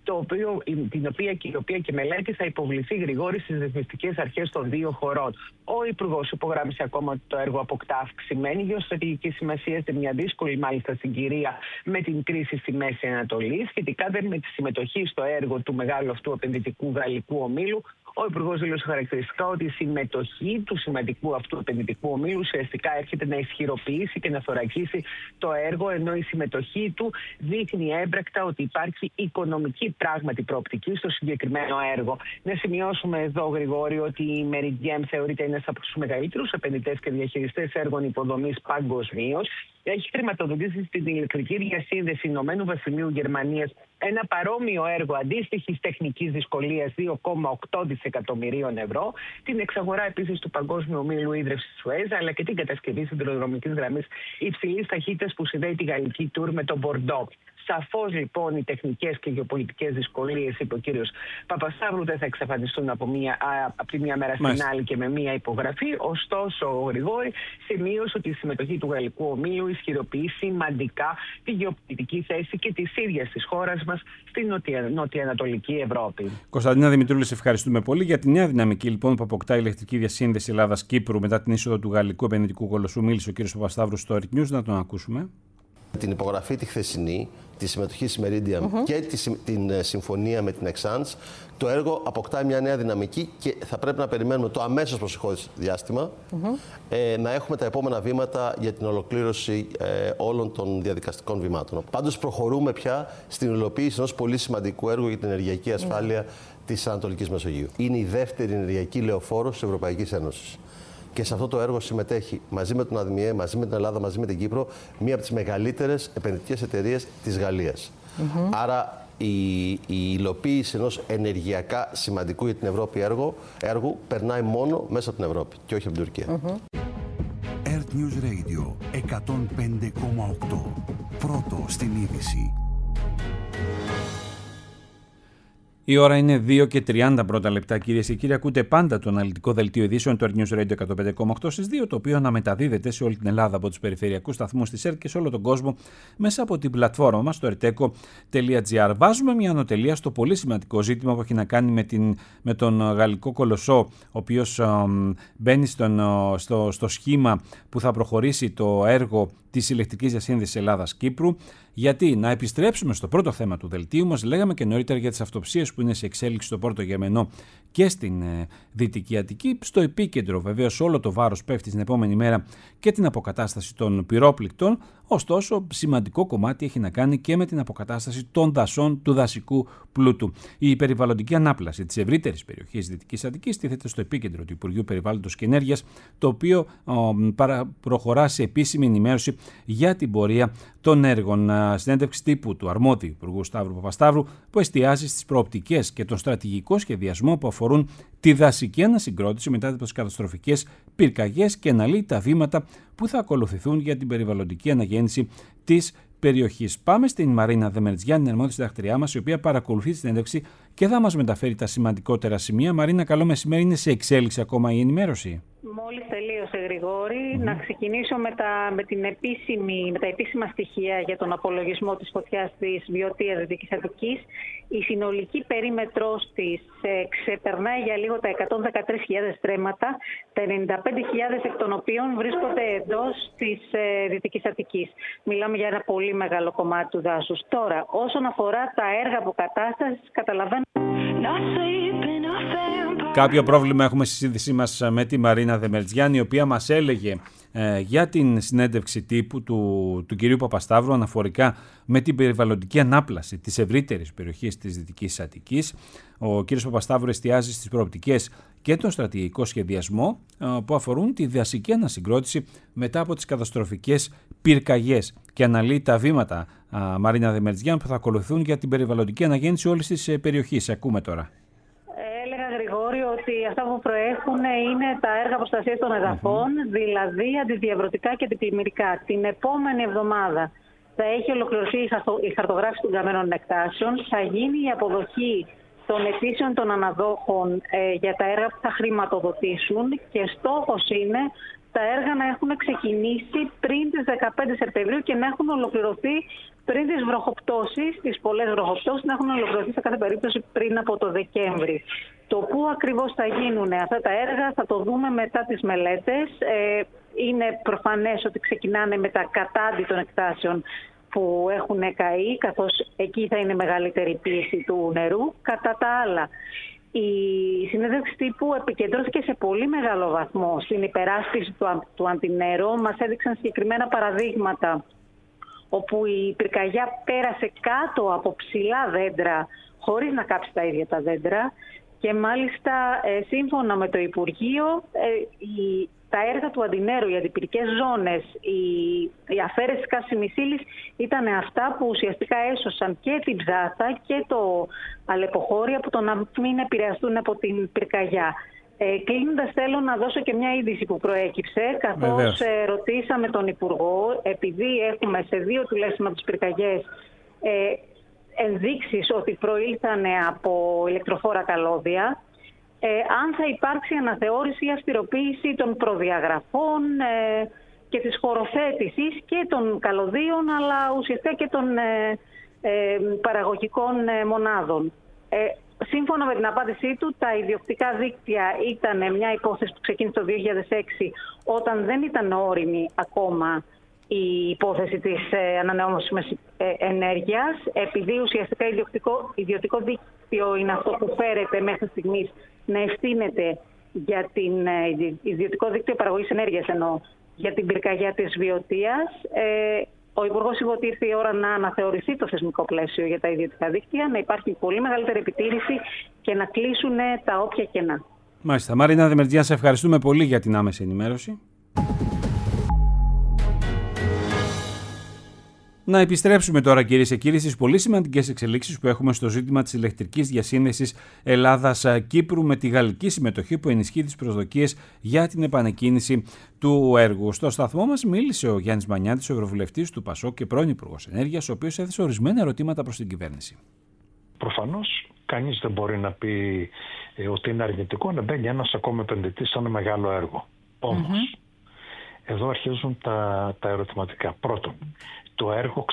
η οποία και μελέτη θα υποβληθεί, Γρηγόρη, στις ρυθμιστικές αρχές των δύο χωρών. Ο Υπουργός υπογράμμισε ακόμα ότι το έργο αποκτά αυξημένη γεωστρατηγική σημασία σε μια δύσκολη μάλιστα συγκυρία με την κρίση στη Μέση Ανατολή. Σχετικά με τη συμμετοχή στο έργο του μεγάλου αυτού επενδυτικού γαλλικού ομίλου, ο Υπουργός δήλωσε χαρακτηριστικά ότι η συμμετοχή του σημαντικού αυτού επενδυτικού ομίλου ουσιαστικά έρχεται να ισχυροποιήσει και να θωρακίσει το έργο, ενώ η συμμετοχή του δείχνει έμπρακτα ότι υπάρχει οικονομική πράγματι προοπτική στο συγκεκριμένο έργο. Να σημειώσουμε εδώ, Γρηγόρη, ότι η Meridiam θεωρείται ένας από τους μεγαλύτερους επενδυτές και διαχειριστές έργων υποδομής παγκοσμίως. Έχει χρηματοδοτήσει στην ηλεκτρική διασύνδεση Ηνωμένου Βασιλείου Γερμανίας ένα παρόμοιο έργο αντίστοιχης τεχνικής δυσκολίας 2,8 δισεκατομμυρίων ευρώ, την εξαγορά επίσης του Παγκόσμιου Ομίλου Ίδρυυσης Σουέζ, αλλά και την κατασκευή σιδηροδρομικής γραμμής υψηλής ταχύτητας που συνδέει τη γαλλική Τουρ με τον Μπορντό. Σαφώς λοιπόν οι τεχνικές και γεωπολιτικές δυσκολίες, είπε ο κύριος Παπασταύρου, δεν θα εξαφανιστούν από τη μία μέρα στην άλλη και με μία υπογραφή. Ωστόσο, ο Γρηγόρη σημείωσε ότι η συμμετοχή του γαλλικού ομίλου ισχυροποιεί σημαντικά τη γεωπολιτική θέση και της ίδιας της χώρας μας στην νοτιοανατολική Ευρώπη. Κωνσταντίνα Δημητρούλη, σε ευχαριστούμε πολύ για τη νέα δυναμική λοιπόν που αποκτά η ηλεκτρική διασύνδεση Ελλάδας-Κύπρου μετά την είσοδο του γαλλικού επενδυτικού κολοσσού. Μίλησε ο κύριος Παπασταύρου στο Earth News, να τον ακούσουμε. Την υπογραφή τη χθεσινή, τη συμμετοχή στη Meridiam και την συμφωνία με την Exans, το έργο αποκτά μια νέα δυναμική και θα πρέπει να περιμένουμε το αμέσως προσεχώς διάστημα να έχουμε τα επόμενα βήματα για την ολοκλήρωση όλων των διαδικαστικών βημάτων. Πάντως προχωρούμε πια στην υλοποίηση ενός πολύ σημαντικού έργου για την ενεργειακή ασφάλεια της Ανατολικής Μεσογείου. Είναι η δεύτερη ενεργειακή λεωφόρος της Ευρωπαϊκής Ένωσης. Και σε αυτό το έργο συμμετέχει μαζί με τον ΑΔΜΙΕ, μαζί με την Ελλάδα, μαζί με την Κύπρο, μία από τις μεγαλύτερες επενδυτικές εταιρείες της Γαλλίας. Άρα η υλοποίηση ενός ενεργειακά σημαντικού για την Ευρώπη έργου περνάει μόνο μέσα από την Ευρώπη και όχι από την Τουρκία. Earth News Radio 105,8. Πρώτο στην είδηση. Η ώρα είναι 2 και 30 πρώτα λεπτά, κυρίες και κύριοι. Ακούτε πάντα το αναλυτικό δελτίο ειδήσεων του Earth News Radio 105,8 στις 2, το οποίο αναμεταδίδεται σε όλη την Ελλάδα από τους περιφερειακούς σταθμούς της ΕΡΤ και σε όλο τον κόσμο μέσα από την πλατφόρμα μας, το erteco.gr. Βάζουμε μια ανωτελεία στο πολύ σημαντικό ζήτημα που έχει να κάνει με τον γαλλικό κολοσσό, ο οποίος μπαίνει στο σχήμα που θα προχωρήσει το έργο της ηλεκτρικής διασύνδεσης Ελλάδας-Κύπρου. Γιατί να επιστρέψουμε στο πρώτο θέμα του δελτίου μας, λέγαμε και νωρίτερα για τις αυτοψίες που είναι σε εξέλιξη στο Πόρτο Γεμενό και στην Δυτική Αττική. Στο επίκεντρο βεβαίως όλο το βάρος πέφτει στην επόμενη μέρα και την αποκατάσταση των πυρόπληκτων. Ωστόσο, σημαντικό κομμάτι έχει να κάνει και με την αποκατάσταση των δασών, του δασικού πλούτου. Η περιβαλλοντική ανάπλαση της ευρύτερης περιοχής Δυτικής Αττικής τίθεται στο επίκεντρο του Υπουργείου Περιβάλλοντος και Ενέργειας, το οποίο προχωρά σε επίσημη ενημέρωση για την πορεία των έργων. Συνέντευξη τύπου του αρμόδιου Υπουργού Σταύρου Παπασταύρου, που εστιάζει στις προοπτικές και τον στρατηγικό σχεδιασμό που αφορούν τη δασική ανασυγκρότηση μετά από τις καταστροφικές πυρκαγιές και αναλύει τα βήματα που θα ακολουθηθούν για την περιβαλλοντική αναγέννηση της περιοχής. Πάμε στην Μαρίνα Δεμερτζιάννη, την αρμόδια συντακτηριά μας, η οποία παρακολουθεί τη συνέντευξη και θα μας μεταφέρει τα σημαντικότερα σημεία. Μαρίνα, καλό μεσημέρι. Είναι σε εξέλιξη ακόμα η ενημέρωση? Μόλις τελείωσε, Γρηγόρη. Να ξεκινήσω με τα επίσημα στοιχεία για τον απολογισμό της φωτιάς της Βιωτίας Δυτικής Αττικής. Η συνολική περίμετρος της ξεπερνάει για λίγο τα 113.000 στρέμματα, τα 95.000 εκ των οποίων βρίσκονται εντός της Δυτικής Αττικής. Μιλάμε για ένα πολύ μεγάλο κομμάτι του δάσους. Τώρα, όσον αφορά τα έργα αποκατάστασης, καταλαβαίνω... Κάποιο πρόβλημα έχουμε στη σύνδεσή μας με τη Μαρίνα Δεμερτζιάννη, η οποία μας έλεγε για την συνέντευξη τύπου του κυρίου Παπασταύρου αναφορικά με την περιβαλλοντική ανάπλαση της ευρύτερης περιοχής της Δυτικής Αττικής. Ο κύριος Παπασταύρου εστιάζει στις προοπτικές και τον στρατηγικό σχεδιασμό που αφορούν τη δασική ανασυγκρότηση μετά από τις καταστροφικές πυρκαγιές και αναλύει τα βήματα, Μαρίνα Δεμερτζιάννη, που θα ακολουθούν για την περιβαλλοντική αναγέννηση όλης της περιοχής. Ακούμε τώρα. Γρηγόρη, ότι αυτά που προέχουν είναι τα έργα προστασίας των εδαφών, δηλαδή αντιδιαβρωτικά και αντιπλημμυρικά. Την επόμενη εβδομάδα θα έχει ολοκληρωθεί η χαρτογράφηση των καμένων εκτάσεων, θα γίνει η αποδοχή των αιτήσεων των αναδόχων για τα έργα που θα χρηματοδοτήσουν και στόχος είναι τα έργα να έχουν ξεκινήσει πριν τις 15 Σεπτεμβρίου και να έχουν ολοκληρωθεί πριν τις βροχοπτώσεις, τις πολλές βροχοπτώσεις, να έχουν ολοκληρωθεί σε κάθε περίπτωση πριν από το Δεκέμβρη. Το πού ακριβώς θα γίνουν αυτά τα έργα θα το δούμε μετά τις μελέτες. Είναι προφανές ότι ξεκινάνε με τα κατάντι των εκτάσεων που έχουν καεί, καθώς εκεί θα είναι μεγαλύτερη πίεση του νερού. Κατά τα άλλα, η συνέντευξη τύπου επικεντρώθηκε σε πολύ μεγάλο βαθμό στην υπεράσπιση του Αντινέρο. Μας έδειξαν συγκεκριμένα παραδείγματα όπου η πυρκαγιά πέρασε κάτω από ψηλά δέντρα χωρίς να κάψει τα ίδια τα δέντρα και μάλιστα σύμφωνα με το Υπουργείο τα έργα του Αντινέρου, οι αντιπυρικές ζώνες, η αφαίρεση καύσιμης ύλης ήταν αυτά που ουσιαστικά έσωσαν και την Ψάθα και το Αλεποχώρι από το να μην επηρεαστούν από την πυρκαγιά. Κλείνοντας, θέλω να δώσω και μια είδηση που προέκυψε, καθώς ρωτήσαμε τον Υπουργό, επειδή έχουμε σε 2 τουλάχιστον από τις πυρκαγιές ενδείξεις ότι προήλθανε από ηλεκτροφόρα καλώδια, αν θα υπάρξει αναθεώρηση ή αυστηροποίηση των προδιαγραφών και της χωροθέτησης και των καλωδίων, αλλά ουσιαστικά και των παραγωγικών μονάδων. Σύμφωνα με την απάντησή του, τα ιδιοκτικά δίκτυα ήταν μια υπόθεση που ξεκίνησε το 2006, όταν δεν ήταν όριμη ακόμα η υπόθεση της ανανεώσιμης ενέργειας, επειδή ουσιαστικά ιδιωτικό δίκτυο είναι αυτό που φέρεται μέχρι στιγμής να ευθύνεται για την ιδιωτικό δίκτυο παραγωγής ενέργειας, ενώ για την πυρκαγιά της Βιωτίας. Ο Υπουργός είπε ότι ήρθε η ώρα να αναθεωρηθεί το θεσμικό πλαίσιο για τα ιδιωτικά δίκτυα, να υπάρχει πολύ μεγαλύτερη επιτήρηση και να κλείσουν τα όποια κενά. Μάλιστα. Μαρίνα Δεμερτζιάννη, σε ευχαριστούμε πολύ για την άμεση ενημέρωση. Να επιστρέψουμε τώρα, κυρίες και κύριοι, στις πολύ σημαντικές εξελίξεις που έχουμε στο ζήτημα της ηλεκτρικής διασύνδεσης Ελλάδας-Κύπρου με τη γαλλική συμμετοχή που ενισχύει τις προσδοκίες για την επανεκκίνηση του έργου. Στο σταθμό μας μίλησε ο Γιάννης Μανιάτης, ο Ευρωβουλευτής του ΠΑΣΟΚ και πρώην Υπουργός Ενέργειας, ο οποίος έθεσε ορισμένα ερωτήματα προς την κυβέρνηση. Προφανώς κανείς δεν μπορεί να πει ότι είναι αρνητικό να μπαίνει ένας ακόμα επενδυτής σε ένα μεγάλο έργο. Όμως, εδώ αρχίζουν τα ερωτηματικά. Πρώτον, το έργο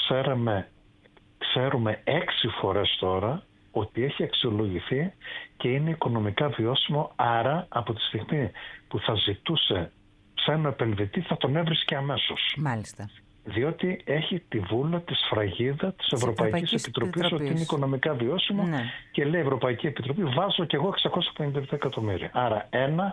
ξέρουμε 6 φορές τώρα ότι έχει αξιολογηθεί και είναι οικονομικά βιώσιμο, άρα από τη στιγμή που θα ζητούσε σε ένα επενδυτή θα τον έβρισκε αμέσως. Μάλιστα. Διότι έχει τη βούλα, τη σφραγίδα της Ευρωπαϊκής Επιτροπής ότι είναι οικονομικά βιώσιμο, και λέει η Ευρωπαϊκή Επιτροπή βάζω και εγώ 657 εκατομμύρια. Άρα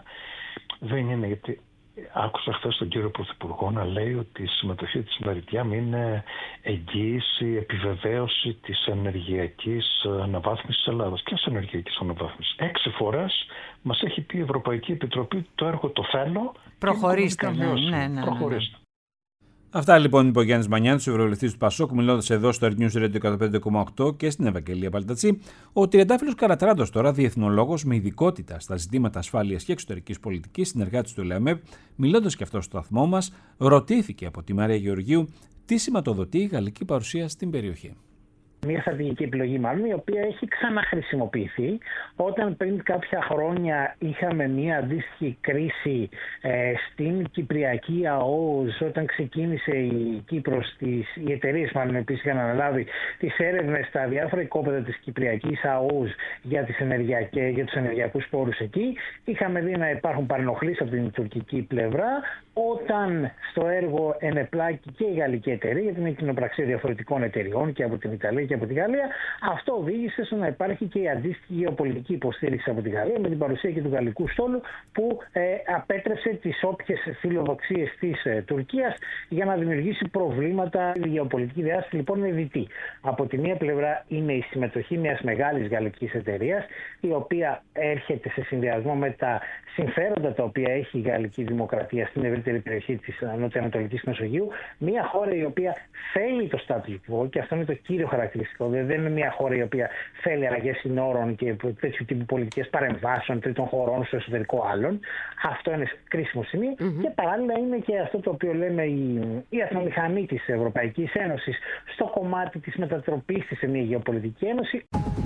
δεν είναι, γιατί άκουσα χθες τον κύριο Πρωθυπουργό να λέει ότι η συμμετοχή της Μεριτιάμ είναι εγγύηση, επιβεβαίωση της ενεργειακής αναβάθμισης της Ελλάδας. Ποιας ενεργειακής αναβάθμισης? 6 φορές μας έχει πει η Ευρωπαϊκή Επιτροπή το έργο το θέλω. Προχωρήστε. Προχωρήστε. Αυτά λοιπόν είπε ο Γιάννης Μανιάτης, ο Ευρωβουλευτής του ΠΑΣΟΚ, μιλώντας εδώ στο Earth News Radio 105,8 και στην Ευαγγελία Παλτατσή. Ο Τριαντάφυλλος Καρατράντος, τώρα διεθνολόγος με ειδικότητα στα ζητήματα ασφάλειας και εξωτερικής πολιτικής, συνεργάτης του ΕΛΑΜΕΠ, μιλώντας και αυτό στο σταθμό μας, ρωτήθηκε από τη Μαρία Γεωργίου τι σηματοδοτεί η γαλλική παρουσία στην περιοχή. Μια στρατηγική επιλογή μάλλον, η οποία έχει ξαναχρησιμοποιηθεί όταν πριν κάποια χρόνια είχαμε μια αντίστοιχη κρίση στην Κυπριακή ΑΟΣ, όταν ξεκίνησε η Κύπρος, οι εταιρείες μάλλον επίσης είχαν αναλάβει τις έρευνες στα διάφορα οικόπεδα της Κυπριακής ΑΟΣ για τους ενεργειακούς πόρους εκεί. Είχαμε δει να υπάρχουν παρενοχλήσεις από την τουρκική πλευρά, όταν στο έργο ενεπλάκη και η γαλλική εταιρεία, γιατί είναι κοινοπραξία διαφορετικών εταιριών και από την Ιταλία και από τη Γαλλία. Αυτό οδήγησε στο να υπάρχει και η αντίστοιχη γεωπολιτική υποστήριξη από τη Γαλλία με την παρουσία και του γαλλικού στόλου που απέτρεψε τις όποιες φιλοδοξίες της Τουρκίας για να δημιουργήσει προβλήματα. Η γεωπολιτική διάσταση λοιπόν είναι διτή. Από τη μία πλευρά είναι η συμμετοχή μιας μεγάλης γαλλικής εταιρείας, η οποία έρχεται σε συνδυασμό με τα συμφέροντα τα οποία έχει η γαλλική δημοκρατία στην ευρύτερη περιοχή της νοτιοανατολικής Μεσογείου. Μια χώρα η οποία θέλει το status quo, και αυτό είναι το κύριο χαρακτηριστικό. Δεν είναι μια χώρα η οποία θέλει αλλαγές συνόρων και τέτοιου τύπου πολιτικές παρεμβάσεων τρίτων χωρών στο εσωτερικό άλλων. Αυτό είναι κρίσιμο σημείο. Και παράλληλα είναι και αυτό το οποίο λέμε η ατμομηχανή της Ευρωπαϊκής Ένωσης στο κομμάτι της μετατροπής της σε μια γεωπολιτική ένωση.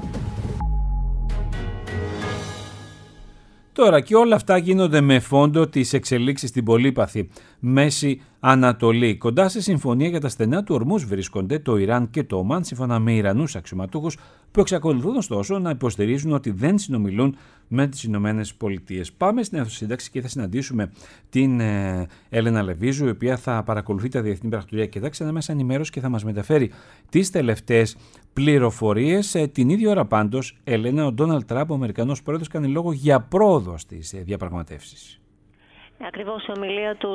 Τώρα και όλα αυτά γίνονται με φόντο τις εξελίξεις στην πολύπαθη Μέση Ανατολή. Κοντά σε συμφωνία για τα στενά του Ορμούζ βρίσκονται το Ιράν και το Ομάν, σύμφωνα με Ιρανούς αξιωματούχους που εξακολουθούν ωστόσο να υποστηρίζουν ότι δεν συνομιλούν με τις Ηνωμένες Πολιτείες. Πάμε στην αιθοσύνταξη και θα συναντήσουμε την Έλενα Λεβίζου, η οποία θα παρακολουθεί τα διεθνή πρακτορία και τα μέσα ενημέρωση και θα μας μεταφέρει τις τελευταίες πληροφορίες. Την ίδια ώρα πάντως, Έλενα, ο Ντόναλντ Τραμπ, ο Αμερικανός πρόεδρος, κάνει λόγο για πρόοδο στις διαπραγματεύσεις. Ακριβώς, η ομιλία του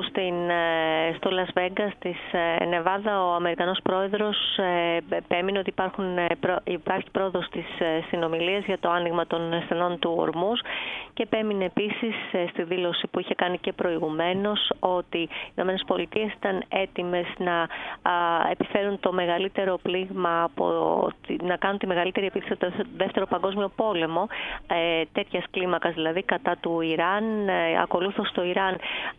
στο Las Vegas της Νεβάδα, ο Αμερικανός πρόεδρος επέμεινε ότι υπάρχει πρόοδος στις συνομιλίες για το άνοιγμα των στενών του Ορμούζ και επέμεινε επίσης στη δήλωση που είχε κάνει και προηγουμένως ότι οι ΗΠΑ ήταν έτοιμες να επιφέρουν το μεγαλύτερο πλήγμα, να κάνουν τη μεγαλύτερη επίθεση στο Δεύτερο Παγκόσμιο Πόλεμο, τέτοιας κλίμακας δηλαδή, κατά του Ιράν. Ακολούθως το Ιράν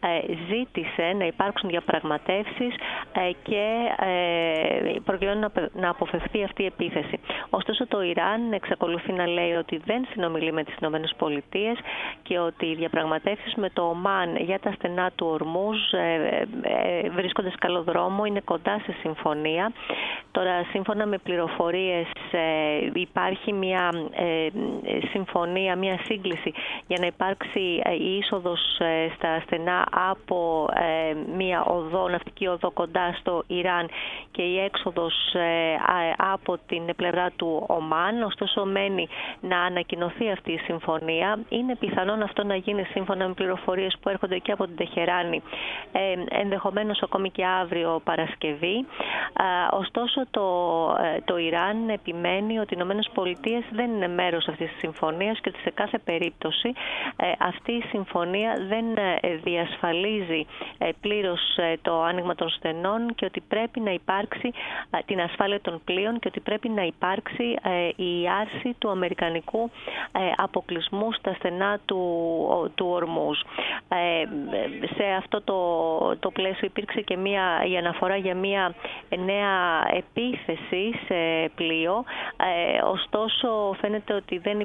ζήτησε να υπάρξουν διαπραγματεύσεις και προκειμένου να αποφευθεί αυτή η επίθεση. Ωστόσο το Ιράν εξακολουθεί να λέει ότι δεν συνομιλεί με τις ΗΠΑ και ότι οι διαπραγματεύσεις με το Ομάν για τα στενά του Ορμούζ βρίσκονται σε καλό δρόμο, είναι κοντά σε συμφωνία. Τώρα, σύμφωνα με πληροφορίες, υπάρχει μια συμφωνία, μια σύγκληση για να υπάρξει η είσοδος στα στενά από μια ναυτική οδό κοντά στο Ιράν και η έξοδος από την πλευρά του Ομάν. Ωστόσο, μένει να ανακοινωθεί αυτή η συμφωνία. Είναι πιθανόν αυτό να γίνει σύμφωνα με πληροφορίες που έρχονται και από την Τεχεράνη, ενδεχομένως ακόμη και αύριο Παρασκευή. Ωστόσο, το Ιράν επιμένει ότι οι ΗΠΑ δεν είναι μέρος αυτής της συμφωνίας και ότι σε κάθε περίπτωση αυτή η συμφωνία δεν διασφαλίζει πλήρως το άνοιγμα των στενών και ότι πρέπει να υπάρξει την ασφάλεια των πλοίων και ότι πρέπει να υπάρξει η άρση του αμερικανικού αποκλεισμού στα στενά του Ορμούζ. Σε αυτό το πλαίσιο υπήρξε και η αναφορά για μια νέα επίθεση σε πλοίο, ωστόσο φαίνεται ότι δεν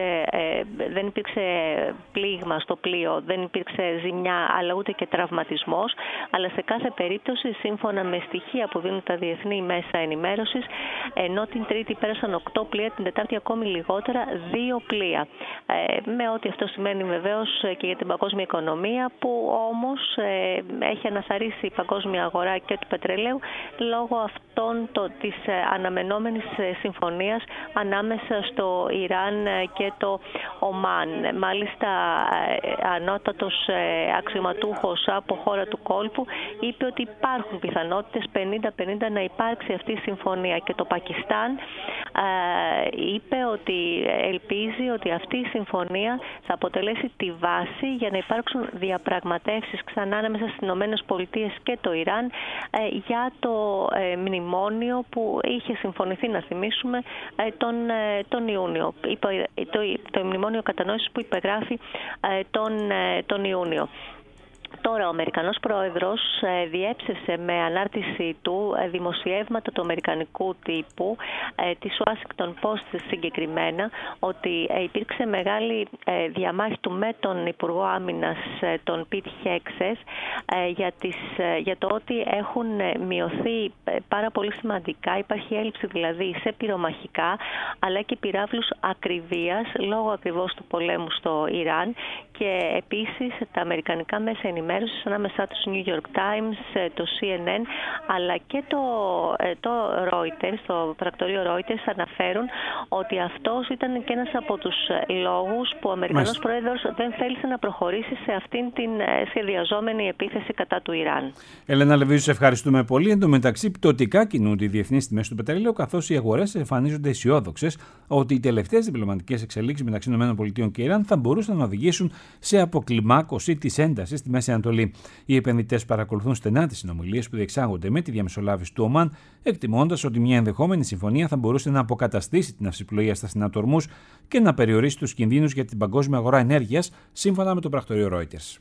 υπήρξε πλήγμα στο πλοίο, δεν υπήρξε ζημιά αλλά ούτε και τραυματισμός, αλλά σε κάθε περίπτωση σύμφωνα με στοιχεία που δίνουν τα διεθνή μέσα ενημέρωσης, ενώ την Τρίτη πέρασαν 8 πλοία, την Τετάρτη ακόμη λιγότερα 2 πλοία, με ό,τι αυτό σημαίνει βεβαίως και για την παγκόσμια οικονομία, που όμως έχει αναθαρρύσει η παγκόσμια αγορά και του πετρελαίου λόγω αυτών της αναμενόμενης συμφωνίας ανάμεσα στο Ιράν και το Ομάν. Μάλιστα, ανώτατος αξιωματούχος από χώρα του κόλπου είπε ότι υπάρχουν πιθανότητες 50-50 να υπάρξει αυτή η συμφωνία, και το Πακιστάν είπε ότι ελπίζει ότι αυτή η συμφωνία θα αποτελέσει τη βάση για να υπάρξουν διαπραγματεύσεις ξανά ανάμεσα στις ΗΠΑ και το Ιράν για το μνημόνιο που είχε συμφωνηθεί, να θυμίσουμε, τον Ιούνιο. Το μνημόνιο κατανόησης που υπεγράφει τον Ιούνιο. Τώρα ο Αμερικανός Πρόεδρος διέψευσε με ανάρτηση του δημοσιεύματα του αμερικανικού τύπου, της Washington Post συγκεκριμένα, ότι υπήρξε μεγάλη διαμάχη του με τον Υπουργό Άμυνας, τον Pete Hegseth, για το ότι έχουν μειωθεί πάρα πολύ σημαντικά. Υπάρχει έλλειψη δηλαδή σε πυρομαχικά αλλά και πυράβλους ακριβίας λόγω ακριβώς του πολέμου στο Ιράν, και επίσης τα αμερικανικά μέσα ενημέρωσης ανάμεσά τους New York Times, το CNN αλλά και το Reuters, το πρακτορείο Reuters, αναφέρουν ότι αυτός ήταν και ένας από τους λόγους που ο Αμερικανός Πρόεδρος δεν θέλησε να προχωρήσει σε αυτήν την σχεδιαζόμενη επίθεση κατά του Ιράν. Ελένα Λεβίζου, σε ευχαριστούμε πολύ. Εν τω μεταξύ, πτωτικά κινούνται οι διεθνείς τιμές του πετρελαίου, καθώς οι αγορές εμφανίζονται αισιόδοξες ότι οι τελευταίες διπλωματικές εξελίξεις μεταξύ ΗΠΑ και Ιράν θα μπορούσαν να οδηγήσουν σε αποκλιμάκωση της έντασης στη Μέση Ανατολή. Οι επενδυτές παρακολουθούν στενά τις συνομιλίες που διεξάγονται με τη διαμεσολάβηση του Ομάν, εκτιμώντας ότι μια ενδεχόμενη συμφωνία θα μπορούσε να αποκαταστήσει την ναυσιπλοεία στα στενά του Ορμούζ και να περιορίσει τους κινδύνους για την παγκόσμια αγορά ενέργειας, σύμφωνα με το πρακτορείο Reuters.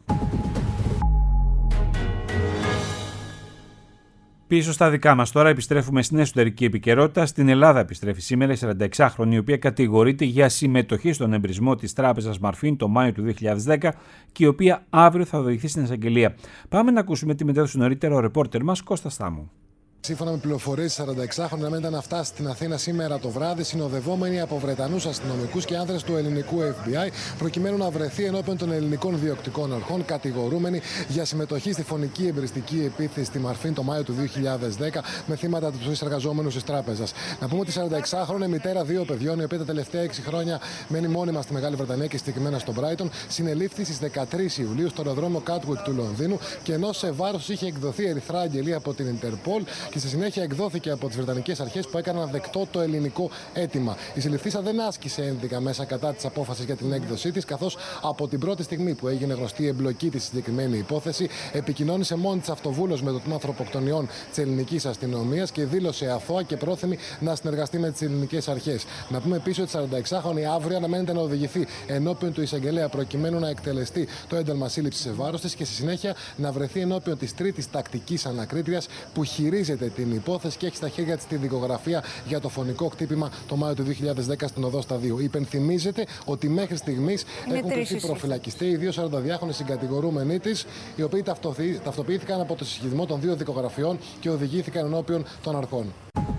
Πίσω στα δικά μας τώρα, επιστρέφουμε στην εσωτερική επικαιρότητα. Στην Ελλάδα επιστρέφει σήμερα η 46χρονη, η οποία κατηγορείται για συμμετοχή στον εμπρισμό της τράπεζας Μαρφίν το Μάιο του 2010 και η οποία αύριο θα οδηγηθεί στην εισαγγελία. Πάμε να ακούσουμε τη μετέδωση νωρίτερα ο ρεπόρτερ μας Κώστας Στάμου. Σύμφωνα με πληροφορίες, 46χρονη αναμένεται να φτάσει στην Αθήνα σήμερα το βράδυ, συνοδευόμενη από Βρετανούς αστυνομικούς και άνδρες του ελληνικού FBI, προκειμένου να βρεθεί ενώπιον των ελληνικών διοκτικών αρχών, κατηγορούμενη για συμμετοχή στη φωνική εμπριστική επίθεση στη Μαρφίν το Μάιο του 2010, με θύματα τους εργαζόμενους της τράπεζας. Να πούμε ότι η 46χρονη μητέρα 2 παιδιών, η οποία τα τελευταία 6 χρόνια μένει μόνιμα στη Μεγάλη Βρετανία και συγκεκριμένα στο Μπράιτον, συνελήφθη στις 13 Ιουλίου στο αεροδρόμιο Κάτουικ του Λονδίνου, και ενώ σε βάρος είχε εκδοθεί ερυθρά αγγελία από την Ιντερπολ και στη συνέχεια εκδόθηκε από τις Βρετανικές αρχές που έκαναν δεκτό το ελληνικό αίτημα. Η συλληφθήσα δεν άσκησε ένδικα μέσα κατά της απόφασης για την έκδοσή της, καθώς από την πρώτη στιγμή που έγινε γνωστή η εμπλοκή της στη συγκεκριμένη υπόθεση, επικοινώνησε μόνη της αυτοβούλος με το τμήμα ανθρωποκτονιών της ελληνικής αστυνομίας και δήλωσε αθώα και πρόθυμη να συνεργαστεί με τις ελληνικές αρχές. Να πούμε επίσης ότι η 46χρονη αύριο αναμένεται να οδηγηθεί ενώπιον του εισαγγελέα προκειμένου να εκτελεστεί το ένταλμα σύλληψης σε βάρος της και στη συνέχεια να βρεθεί ενώπιον της τρίτης τακτικής ανακρίτριας που χειρίζεται την υπόθεση και έχει στα χέρια της τη δικογραφία για το φωνικό χτύπημα το Μάιο του 2010 στην Οδό Σταδίου. Υπενθυμίζεται ότι μέχρι στιγμής έχουν τεθεί προφυλακιστεί οι 2 42χρονοι συγκατηγορούμενοι της, οι οποίοι ταυτοποιήθηκαν από το συσχετισμό των 2 δικογραφιών και οδηγήθηκαν ενώπιον των αρχών.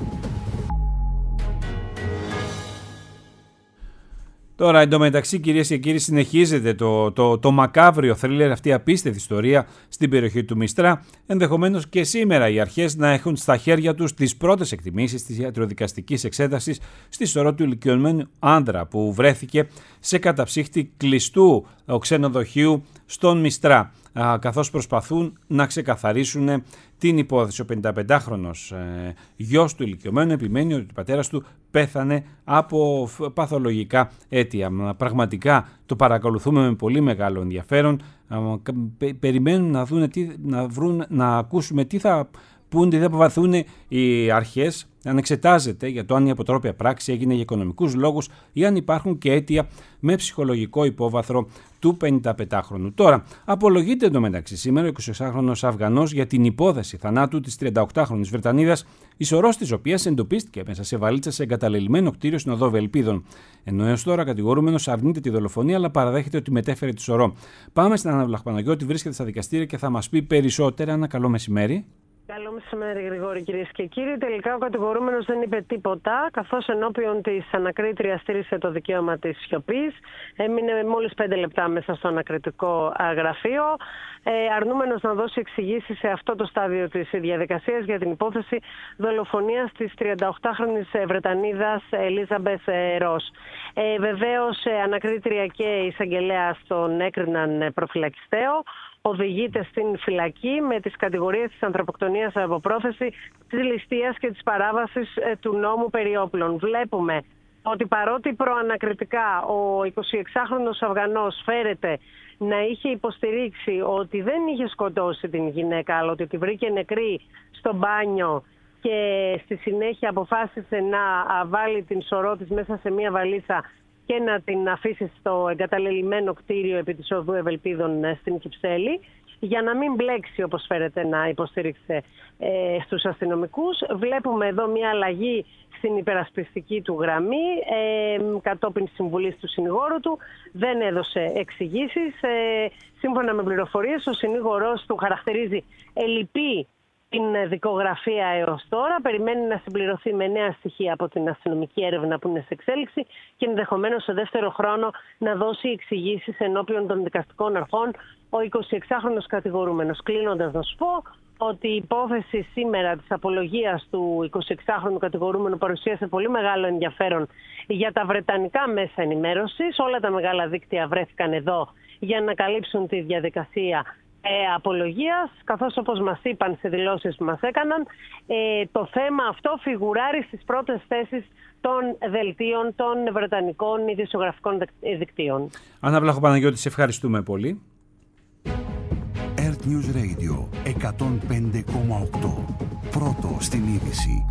Τώρα, εντωμεταξύ, κυρίες και κύριοι, συνεχίζεται το μακάβριο θρίλερ, αυτή η απίστευτη ιστορία στην περιοχή του Μιστρά. Ενδεχομένως και σήμερα οι αρχές να έχουν στα χέρια τους τις πρώτες εκτιμήσεις της ιατροδικαστικής εξέτασης στη σωρό του ηλικιωμένου άνδρα που βρέθηκε σε καταψύχτη κλειστού ξενοδοχείου στον Μιστρά. καθώς προσπαθούν να ξεκαθαρίσουν την υπόθεση. Ο 55χρονος γιος του ηλικιωμένου επιμένει ότι ο πατέρας του πέθανε από παθολογικά αίτια. Πραγματικά το παρακολουθούμε με πολύ μεγάλο ενδιαφέρον. Περιμένουν να ακούσουμε τι θα πούν, τι θα αποβαθούν οι αρχές, αν εξετάζεται για το αν η αποτρόπια πράξη έγινε για οικονομικούς λόγους ή αν υπάρχουν και αίτια με ψυχολογικό υπόβαθρο του 55χρονου. Τώρα, απολογείται εντωμεταξύ σήμερα ο 26χρονος Αφγανός για την υπόθεση θανάτου της 38χρονης Βρετανίδας, η σωρός της οποίας εντοπίστηκε μέσα σε βαλίτσα σε εγκαταλελειμμένο κτίριο στην οδό Βελπίδων. Ενώ έως τώρα κατηγορούμενος αρνείται τη δολοφονία, αλλά παραδέχεται ότι μετέφερε τη σωρό. Πάμε στην Άννα Βλαχοπαναγιώτη, βρίσκεται στα δικαστήρια και θα μας πει περισσότερα. Ένα καλό μεσημέρι. Καλό μεσημέρι, Γρηγόρη, κυρίες και κύριοι. Τελικά ο κατηγορούμενος δεν είπε τίποτα, καθώς ενώπιον της ανακρίτριας στήρισε το δικαίωμα της σιωπής. Έμεινε μόλις 5 λεπτά μέσα στο ανακριτικό γραφείο, αρνούμενος να δώσει εξηγήσεις σε αυτό το στάδιο της διαδικασίας για την υπόθεση δολοφονίας της 38χρονης Βρετανίδας Ελίζαμπεθ Ρος. Βεβαίως, ανακρίτρια και εισαγγελέας τον έκριναν προφυλακιστέο. Οδηγείται στην φυλακή με τις κατηγορίες της ανθρωποκτονίας από πρόθεση, της ληστείας και της παράβασης του νόμου περί όπλων. Βλέπουμε ότι παρότι προανακριτικά ο 26χρονος Αφγανός φέρεται να είχε υποστηρίξει ότι δεν είχε σκοτώσει την γυναίκα, αλλά ότι τη βρήκε νεκρή στο μπάνιο και στη συνέχεια αποφάσισε να βάλει την σωρό της μέσα σε μία βαλίτσα και να την αφήσει στο εγκαταλελειμμένο κτίριο επί της οδού Ευελπίδων στην Κυψέλη, για να μην μπλέξει, όπως φέρεται να υποστήριξε στους αστυνομικούς. Βλέπουμε εδώ μια αλλαγή στην υπερασπιστική του γραμμή, κατόπιν συμβουλής του συνηγόρου του. Δεν έδωσε εξηγήσεις. Σύμφωνα με πληροφορίες, ο συνήγορος του χαρακτηρίζει ελλειπή την δικογραφία έως τώρα, περιμένει να συμπληρωθεί με νέα στοιχεία από την αστυνομική έρευνα που είναι σε εξέλιξη και ενδεχομένως σε δεύτερο χρόνο να δώσει εξηγήσεις ενώπιον των δικαστικών αρχών ο 26χρονος κατηγορούμενος. Κλείνοντας, να σου πω ότι η υπόθεση σήμερα της απολογίας του 26χρονου κατηγορούμενου παρουσίασε πολύ μεγάλο ενδιαφέρον για τα βρετανικά μέσα ενημέρωσης. Όλα τα μεγάλα δίκτυα βρέθηκαν εδώ για να καλύψουν τη διαδικασία απολογίας, καθώς όπως μας είπαν σε δηλώσεις που μας έκαναν, το θέμα αυτό φιγουράρει στις πρώτες θέσεις των δελτίων των βρετανικών ειδησιογραφικών δικτύων. Άννα Βλαχοπαναγιώτη, σε ευχαριστούμε πολύ. Earth News Radio 105,8. Πρώτο στην είδηση.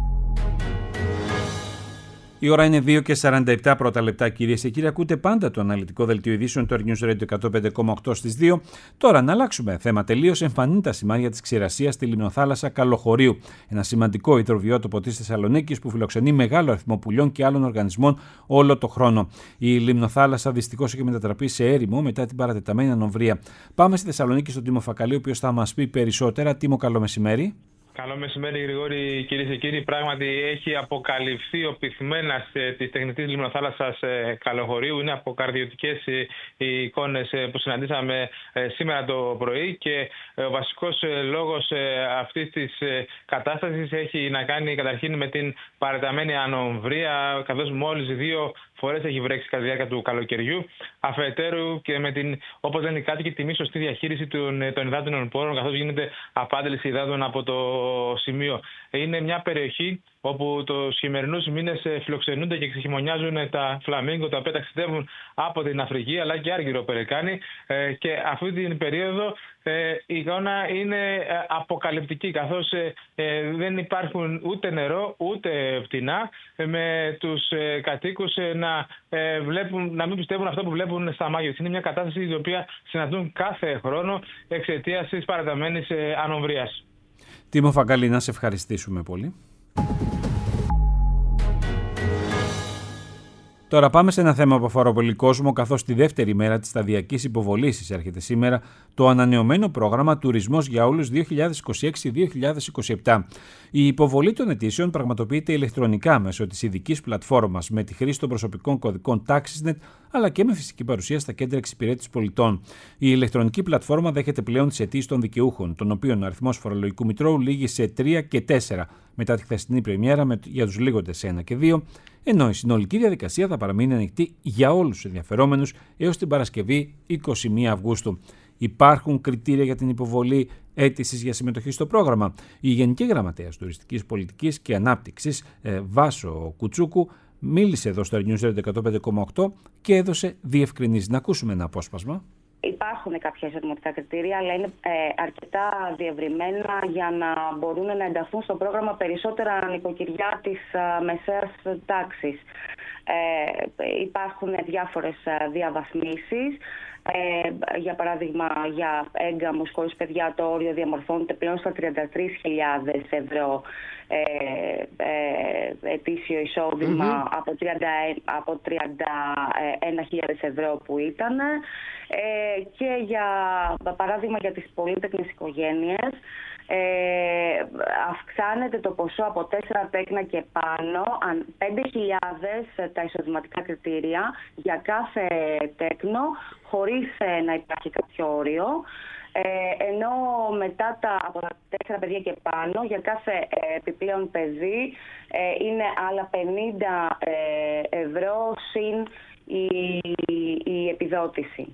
Η ώρα είναι 2:47 πρώτα λεπτά, κυρίες και κύριοι. Ακούτε πάντα το αναλυτικό δελτίο ειδήσεων του Earth News Radio 105,8 στις 2. Τώρα να αλλάξουμε θέμα τελείως. Εμφανίζουν τα σημάδια της ξηρασίας στη λιμνοθάλασσα Καλοχωρίου. Ένα σημαντικό υδροβιότοπο της Θεσσαλονίκης που φιλοξενεί μεγάλο αριθμό πουλιών και άλλων οργανισμών όλο το χρόνο. Η λιμνοθάλασσα δυστυχώς έχει μετατραπεί σε έρημο μετά την παρατεταμένη ανοβρία. Πάμε στη Θεσσαλονίκη στον Τίμο Φακαλή, ο οποίος θα μας πει περισσότερα. Τίμο, καλό μεσημέρι. Καλό μεσημέρι, Γρηγόρη, κυρίες και κύριοι. Πράγματι, έχει αποκαλυφθεί ο πυθμένας της τεχνητής λιμνοθάλασσας Καλοχωρίου. Είναι αποκαρδιωτικές οι εικόνες που συναντήσαμε σήμερα το πρωί και ο βασικός λόγος αυτής της κατάστασης έχει να κάνει καταρχήν με την παρατεταμένη ανομβρία, καθώς μόλις 2 φορές έχει βρέξει κατά τη διάρκεια του καλοκαιριού. Αφετέρου και με την, όπως λένε οι κάτοικοι, τη μη σωστή διαχείριση των υδάτινων πόρων, καθώς γίνεται απάντηση υδάτων από το σημείο. Είναι μια περιοχή όπου τους χειμερινούς μήνες φιλοξενούνται και ξεχειμωνιάζουν τα φλαμίγκο, τα οποία ταξιδεύουν από την Αφρική αλλά και άργυρο περικάνη, και αυτή την περίοδο η εικόνα είναι αποκαλυπτική, καθώς δεν υπάρχουν ούτε νερό ούτε φτηνά, με τους κατοίκους να μην πιστεύουν αυτό που βλέπουν στα μάγια. Είναι μια κατάσταση η οποία συναντούν κάθε χρόνο εξαιτίας της παραταμένης ανομβρίας. Τίμο Φακαλή, να σε ευχαριστήσουμε πολύ. Τώρα πάμε σε ένα θέμα που αφορά πολύ κόσμο, καθώς τη δεύτερη μέρα της σταδιακής υποβολής εισέρχεται σήμερα το ανανεωμένο πρόγραμμα Τουρισμός για Όλους 2026-2027. Η υποβολή των αιτήσεων πραγματοποιείται ηλεκτρονικά μέσω της ειδικής πλατφόρμας με τη χρήση των προσωπικών κωδικών TaxisNet, αλλά και με φυσική παρουσία στα κέντρα εξυπηρέτησης πολιτών. Η ηλεκτρονική πλατφόρμα δέχεται πλέον τις αιτήσεις των δικαιούχων, των οποίων ο αριθμός φορολογικού μητρώου λήγει σε 3 και 4 μετά τη χθεσινή πρεμιέρα για τους λίγοντες 1 και 2, ενώ η συνολική διαδικασία θα παραμείνει ανοιχτή για όλους τους ενδιαφερόμενους έως την Παρασκευή 21 Αυγούστου. Υπάρχουν κριτήρια για την υποβολή αίτησης για συμμετοχή στο πρόγραμμα? Η Γενική Γραμματέας Τουριστικής Πολιτικής και Ανάπτυξης, Βάσο Κουτσούκου, μίλησε εδώ στο News Radio 105,8 και έδωσε διευκρινήσεις. Να ακούσουμε ένα απόσπασμα. Υπάρχουν κάποια δημοτικά κριτήρια, αλλά είναι αρκετά διευρυμένα για να μπορούν να ενταχθούν στο πρόγραμμα περισσότερα νοικοκυριά της μεσαίας τάξης. Υπάρχουν διάφορες διαβαθμίσεις. Για παράδειγμα, για έγκαμους χωρίς παιδιά το όριο διαμορφώνεται πλέον στα 33.000 ευρώ ετήσιο εισόδημα από 31.000 ευρώ που ήταν. Και για παράδειγμα για τις πολύτεκνες οικογένειες αυξάνεται το ποσό από 4 τέκνα και πάνω, 5.000 τα εισοδηματικά κριτήρια για κάθε τέκνο, χωρίς να υπάρχει κάποιο όριο. Ενώ μετά από τα 4 παιδιά και πάνω, για κάθε επιπλέον παιδί είναι άλλα 50 ευρώ συν η επιδότηση.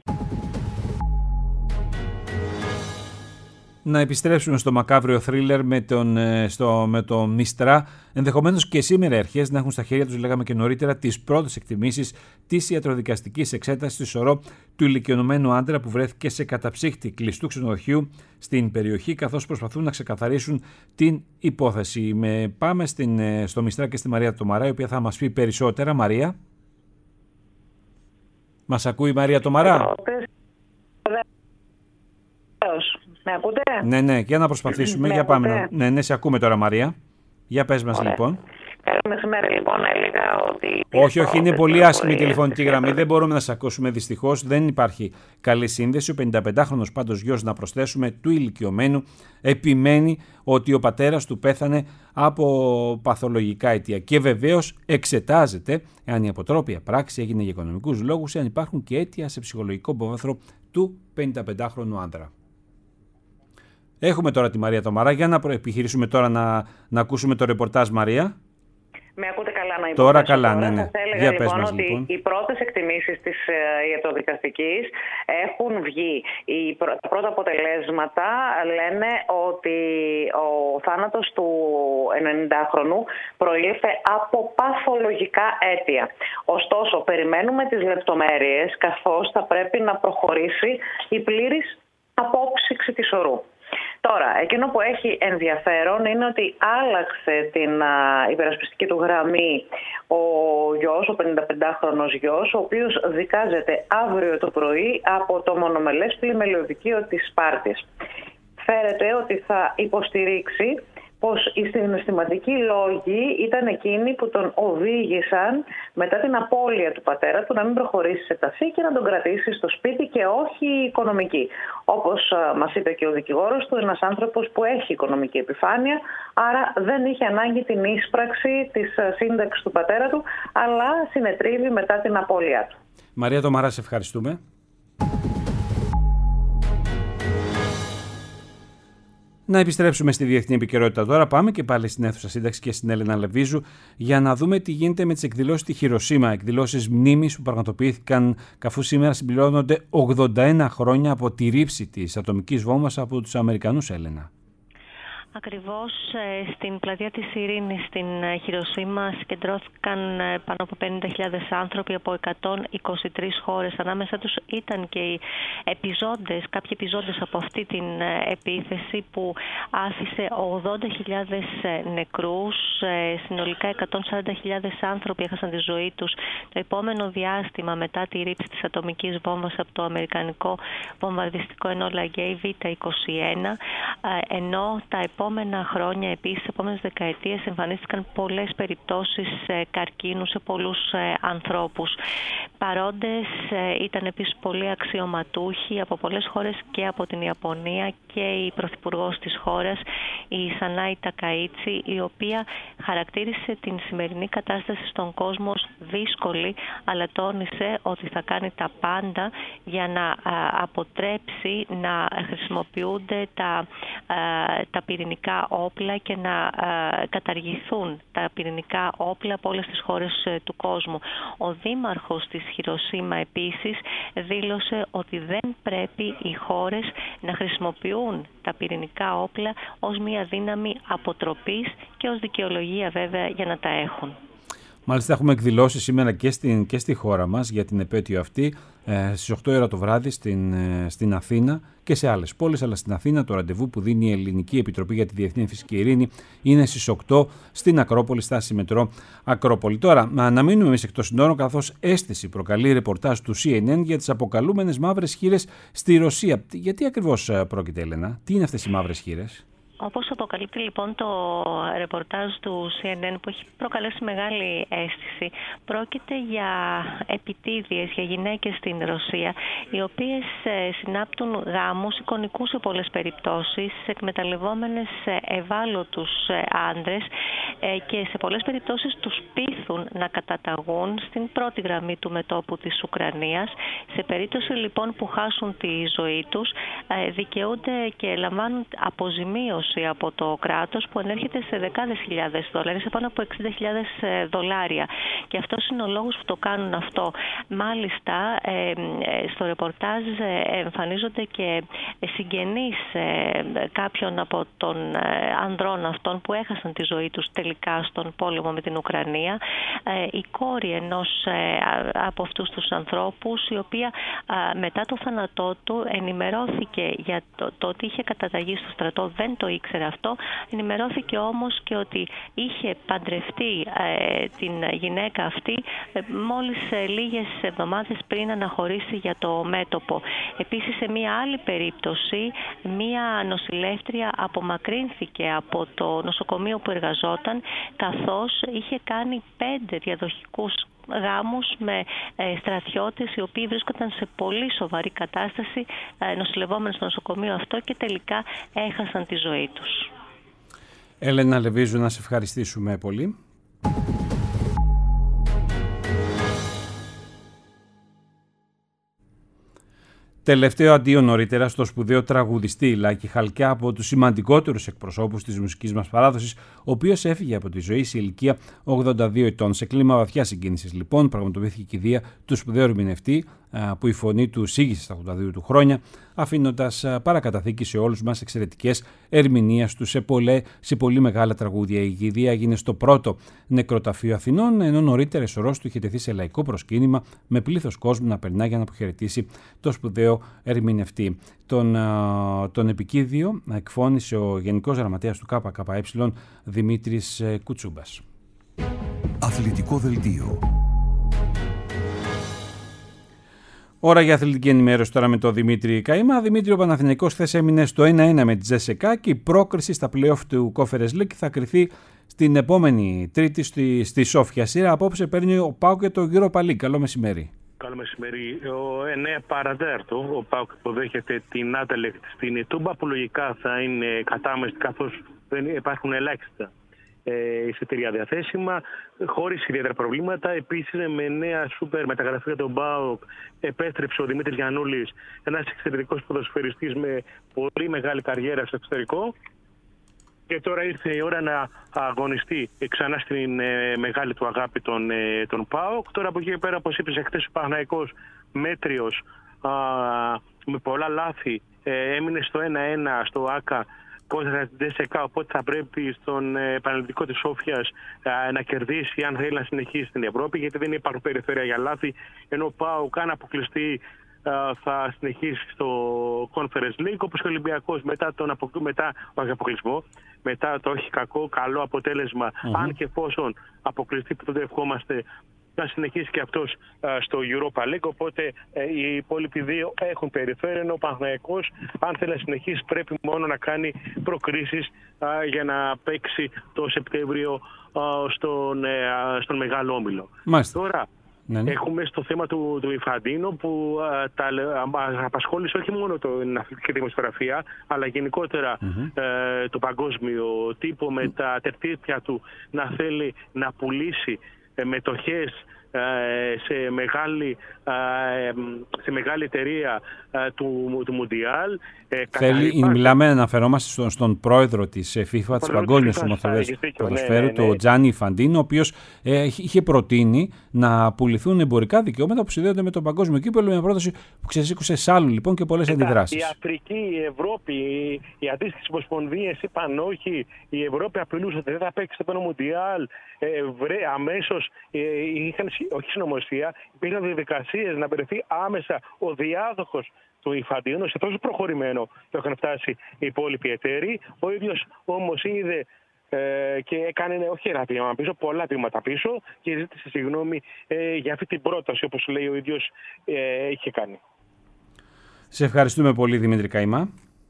Να επιστρέψουμε στο μακάβριο θρίλερ με τον Μιστρά. Ενδεχομένως και σήμερα οι αρχές να έχουν στα χέρια τους, λέγαμε και νωρίτερα, τις πρώτες εκτιμήσεις της ιατροδικαστικής εξέτασης στη σωρό του ηλικιωμένου άντρα που βρέθηκε σε καταψύχτη κλειστού ξενοδοχείου στην περιοχή, καθώς προσπαθούν να ξεκαθαρίσουν την υπόθεση. Πάμε στο Μιστρά και στη Μαρία Τομαρά, η οποία θα μας πει περισσότερα. Μαρία. Μας ακούει η Μαρία Τομαρά? Με ακούτε? Ναι, για να προσπαθήσουμε. Για πάμε. Ναι, σε ακούμε τώρα, Μαρία. Για πες μας. Λοιπόν. Καλό μεσημέρι, λοιπόν. Έλεγα ότι... Όχι, είναι πολύ άσχημη η τηλεφωνική γραμμή. Δεν μπορούμε να σας ακούσουμε, δυστυχώς. Δεν υπάρχει καλή σύνδεση. Ο 55χρονος πάντως γιος, να προσθέσουμε, του ηλικιωμένου, επιμένει ότι ο πατέρας του πέθανε από παθολογικά αιτία. Και βεβαίως εξετάζεται εάν η αποτρόπια πράξη έγινε για οικονομικούς λόγους, εάν υπάρχουν και αίτια σε ψυχολογικό υπόβαθρο του 55χρονου άντρα. Έχουμε τώρα τη Μαρία Τομαρά. Για να επιχειρήσουμε τώρα να ακούσουμε το ρεπορτάζ, Μαρία. Με ακούτε καλά? Να τώρα καλά, ναι. Θα έλεγα λοιπόν ότι οι πρώτες εκτιμήσεις της ιατροδικαστικής έχουν βγει. Τα πρώτα αποτελέσματα λένε ότι ο θάνατος του 90χρονου προήλθε από παθολογικά αίτια. Ωστόσο, περιμένουμε τις λεπτομέρειες, καθώς θα πρέπει να προχωρήσει η πλήρης απόψυξη της ορού. Τώρα, εκείνο που έχει ενδιαφέρον είναι ότι άλλαξε την υπερασπιστική του γραμμή ο γιος, ο 55χρονος γιος, ο οποίος δικάζεται αύριο το πρωί από το μονομελές πλημελιωδικείο της Σπάρτης. Φέρεται ότι θα υποστηρίξει πως οι συναισθηματικοί λόγοι ήταν εκείνοι που τον οδήγησαν μετά την απώλεια του πατέρα του να μην προχωρήσει σε ταφή και να τον κρατήσει στο σπίτι και όχι οικονομική. Όπως μας είπε και ο δικηγόρος του, ένας άνθρωπος που έχει οικονομική επιφάνεια, άρα δεν είχε ανάγκη την ίσπραξη της σύνταξης του πατέρα του, αλλά συνετρίβει μετά την απώλειά του. Μαρία Τομαρά, σε ευχαριστούμε. Να επιστρέψουμε στη διεθνή επικαιρότητα τώρα. Πάμε και πάλι στην αίθουσα σύνταξη και στην Έλενα Λεβίζου για να δούμε τι γίνεται με τις εκδηλώσεις στη Χιροσίμα. Εκδηλώσεις μνήμης που πραγματοποιήθηκαν καθώ σήμερα συμπληρώνονται 81 χρόνια από τη ρήψη της ατομικής βόμβας από τους Αμερικανούς, Έλενα. Ακριβώς στην πλατεία της Ειρήνης στην Χιροσίμα συγκεντρώθηκαν πάνω από 50.000 άνθρωποι από 123 χώρες. Ανάμεσα τους ήταν και οι κάποιοι επιζώντες από αυτή την επίθεση που άφησε 80.000 νεκρούς. Συνολικά 140.000 άνθρωποι έχασαν τη ζωή τους το επόμενο διάστημα μετά τη ρήψη της ατομικής βόμβας από το αμερικανικό βομβαρδιστικό ενόλα Β-21, ενώ τα επόμενα χρόνια, επίσης, τις επόμενες δεκαετίες εμφανίστηκαν πολλές περιπτώσεις καρκίνου σε πολλούς ανθρώπους. Παρόντες ήταν επίσης πολλοί αξιωματούχοι από πολλές χώρες και από την Ιαπωνία και η πρωθυπουργός της χώρας, η Σανάι Τακαΐτσι, η οποία χαρακτήρισε την σημερινή κατάσταση στον κόσμο ως δύσκολη, αλλά τόνισε ότι θα κάνει τα πάντα για να αποτρέψει να χρησιμοποιούνται τα πυρηνικά όπλα και να καταργηθούν τα πυρηνικά όπλα από όλες τις χώρες του κόσμου. Ο δήμαρχος της Χιροσίμα επίσης δήλωσε ότι δεν πρέπει οι χώρες να χρησιμοποιούν τα πυρηνικά όπλα ως μια δύναμη αποτροπής και ως δικαιολογία βέβαια για να τα έχουν. Μάλιστα έχουμε εκδηλώσει σήμερα και στη χώρα μας για την επέτειο αυτή στις 8 ώρα το βράδυ στην Αθήνα και σε άλλες πόλεις, αλλά στην Αθήνα το ραντεβού που δίνει η Ελληνική Επιτροπή για τη Διεθνή Φυσική Ειρήνη είναι στις 8 στην Ακρόπολη, στάση μετρό Ακρόπολη. Τώρα, να μείνουμε εμείς εκτός συνόρων, καθώς αίσθηση προκαλεί ρεπορτάζ του CNN για τις αποκαλούμενες μαύρες χήρες στη Ρωσία. Γιατί ακριβώς πρόκειται, Έλενα, τι είναι αυτές οι μαύρες χήρες? Όπως αποκαλύπτει λοιπόν το ρεπορτάζ του CNN που έχει προκαλέσει μεγάλη αίσθηση, πρόκειται για επιτίδιες, για γυναίκες στην Ρωσία, οι οποίες συνάπτουν γάμους εικονικούς σε πολλές περιπτώσεις, εκμεταλλευόμενες ευάλωτους άντρες και σε πολλές περιπτώσεις τους πείθουν να καταταγούν στην πρώτη γραμμή του μετώπου της Ουκρανίας. Σε περίπτωση λοιπόν που χάσουν τη ζωή τους, δικαιούνται και λαμβάνουν αποζημίωση από το κράτος που ανέρχεται σε δεκάδες χιλιάδες δολάρια, σε πάνω από $60,000. Και αυτός είναι ο λόγος που το κάνουν αυτό. Μάλιστα, στο ρεπορτάζ εμφανίζονται και συγγενείς κάποιων από των ανδρών αυτών που έχασαν τη ζωή τους τελικά στον πόλεμο με την Ουκρανία. Η κόρη ενός από αυτούς τους ανθρώπους, η οποία μετά το θάνατό του ενημερώθηκε για το ότι είχε καταταγεί στο στρατό, δεν το ήξερε αυτό. Ενημερώθηκε όμως και ότι είχε παντρευτεί την γυναίκα αυτή μόλις λίγες εβδομάδες πριν αναχωρήσει για το μέτωπο. Επίσης, σε μία άλλη περίπτωση, μία νοσηλεύτρια απομακρύνθηκε από το νοσοκομείο που εργαζόταν, καθώς είχε κάνει 5 διαδοχικούς γάμους με στρατιώτες οι οποίοι βρίσκονταν σε πολύ σοβαρή κατάσταση, νοσηλευόμενοι στο νοσοκομείο αυτό, και τελικά έχασαν τη ζωή τους. Έλενα Λεβίζου, να σε ευχαριστήσουμε πολύ. Τελευταίο αντίο νωρίτερα στο σπουδαίο τραγουδιστή Λάκη Χαλκιά, από τους σημαντικότερους εκπροσώπους της μουσικής μας παράδοσης, ο οποίος έφυγε από τη ζωή σε ηλικία 82 ετών. Σε κλίμα βαθιά συγκίνησης λοιπόν πραγματοποιήθηκε η κηδεία του σπουδαίου ερμηνευτή, που η φωνή του σήγησε στα 82 του χρόνια, αφήνοντας παρακαταθήκη σε όλους μας εξαιρετικές ερμηνείες του σε πολύ μεγάλα τραγούδια. Η κηδεία έγινε στο πρώτο νεκροταφείο Αθηνών, ενώ νωρίτερα η σωρός του είχε τεθεί σε λαϊκό προσκύνημα με πλήθος κόσμου να περνά για να αποχαιρετήσει το σπουδαίο ερμηνευτή. Τον επικίδιο εκφώνησε ο Γενικός Γραμματέας του ΚΚΕ Δημήτρης Κουτσούμπας. Αθλητικό δελτίο. Ώρα για αθλητική ενημέρωση τώρα με τον Δημήτρη Καΐμα. Δημήτρη, ο Παναθηναϊκός χθες έμεινε στο 1-1 με τη Τζέσεκα και η πρόκριση στα play-off του Conference League θα κριθεί στην επόμενη Τρίτη στη Σόφια. Σειρά απόψε παίρνει ο ΠΑΟΚ και το Europa League. Καλό μεσημέρι. Καλό μεσημέρι. Ο 9 παρατέρτο, ο ΠΑΟΚ υποδέχεται την Άντελεκτ στην Ιτούμπα, που λογικά θα είναι κατάμεστη, καθώς δεν υπάρχουν ελάχιστα εισιτήρια διαθέσιμα, χωρίς ιδιαίτερα προβλήματα. Επίσης, με νέα σούπερ μεταγραφή για τον ΠΑΟΚ επέστρεψε ο Δημήτρης Γιαννούλης, ένας εξαιρετικός ποδοσφαιριστής με πολύ μεγάλη καριέρα στο εξωτερικό. Και τώρα ήρθε η ώρα να αγωνιστεί ξανά στην μεγάλη του αγάπη τον ΠΑΟΚ. Τώρα από εκεί και πέρα, όπως είπες, χθες ο Παναθηναϊκός μέτριος, με πολλά λάθη, έμεινε στο 1-1 στο ΆΚΑ κόντρα στην Τζέσεκα, οπότε θα πρέπει στον Πανελληνικό της Σόφιας να κερδίσει αν θέλει να συνεχίσει στην Ευρώπη, γιατί δεν υπάρχουν περιθώρια για λάθη, ενώ ο ΠΑΟΚ αν αποκλειστεί θα συνεχίσει στο Conference League, όπως και ο Ολυμπιακός μετά τον αποκλεισμό, μετά το όχι καλό αποτέλεσμα, αν και εφόσον αποκλειστεί, που τότε ευχόμαστε, να συνεχίσει και αυτός στο Europa League. Οπότε οι υπόλοιποι δύο έχουν περιθώριο, ενώ ο Παναθηναϊκός, αν θέλει να συνεχίσει, πρέπει μόνο να κάνει προκρίσεις για να παίξει το Σεπτέμβριο στον Μεγάλο Όμιλο. Μάλιστα. Τώρα έχουμε στο θέμα του Ιφαντίνο, που απασχόλησε όχι μόνο την αθλητική δημοσιογραφία, αλλά γενικότερα το παγκόσμιο τύπο, με τα τερτύπια του να θέλει να πουλήσει μετοχές σε μεγάλη εταιρεία του Μουντιάλ. Μιλάμε, αναφερόμαστε στον πρόεδρο της FIFA, της Παγκόσμιας Ομοσπονδίας Ποδοσφαίρου, τον Τζάνι Ινφαντίνο, ο οποίος είχε προτείνει να πουληθούν εμπορικά δικαιώματα που συνδέονται με τον παγκόσμιο κύπελλο, μια πρόταση που ξεσήκωσε σ' λοιπόν και πολλές αντιδράσεις. Η Αφρική, η Ευρώπη, οι αντίστοιχες ομοσπονδίες είπαν όχι, η Ευρώπη απειλούσε ότι δεν θα παίξει το Μουντιάλ. Αμέσως είχαν, όχι συνωμοσία, υπήρχαν διαδικασίες να βρεθεί άμεσα ο διάδοχος του Ινφαντίνο, σε τόσο προχωρημένο που έχουν φτάσει οι υπόλοιποι εταίροι. Ο ίδιος όμως είδε και έκανε όχι ένα βήμα πίσω, πολλά βήματα πίσω και ζήτησε συγγνώμη για αυτή την πρόταση, όπως λέει ο ίδιος είχε κάνει. Σε ευχαριστούμε πολύ, Δημήτρη Καημά.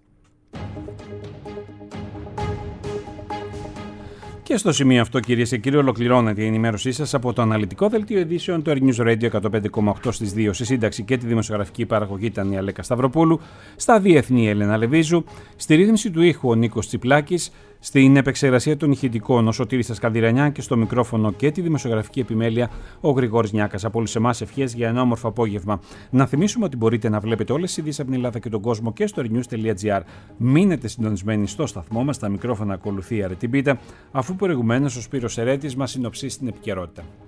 Και στο σημείο αυτό, κυρίες και κύριοι, ολοκληρώνεται η ενημέρωσή σας από το αναλυτικό δελτίο ειδήσεων του News Radio 105,8 στις 2. Στη σύνταξη και τη δημοσιογραφική παραγωγή ήταν η Αλέκα Σταυροπούλου, στα διεθνή η Έλενα Λεβίζου, στη ρύθμιση του ήχου ο Νίκος Τσιπλάκης, στην επεξεργασία των ηχητικών ο Σωτήρης Ασκανδυρανιά και στο μικρόφωνο και τη δημοσιογραφική επιμέλεια ο Γρηγόρης Νιάκας. Από όλους εμάς ευχές για ένα όμορφο απόγευμα. Να θυμίσουμε ότι μπορείτε να βλέπετε όλες τις ειδήσεις από την Ελλάδα και τον κόσμο και στο renews.gr. Μείνετε συντονισμένοι στο σταθμό μας, τα μικρόφωνα ακολουθεί η Αρετή Μπίτα, αφού προηγουμένως ο Σπύρος Ερέτης μας συνοψίσει την επικαιρότητα.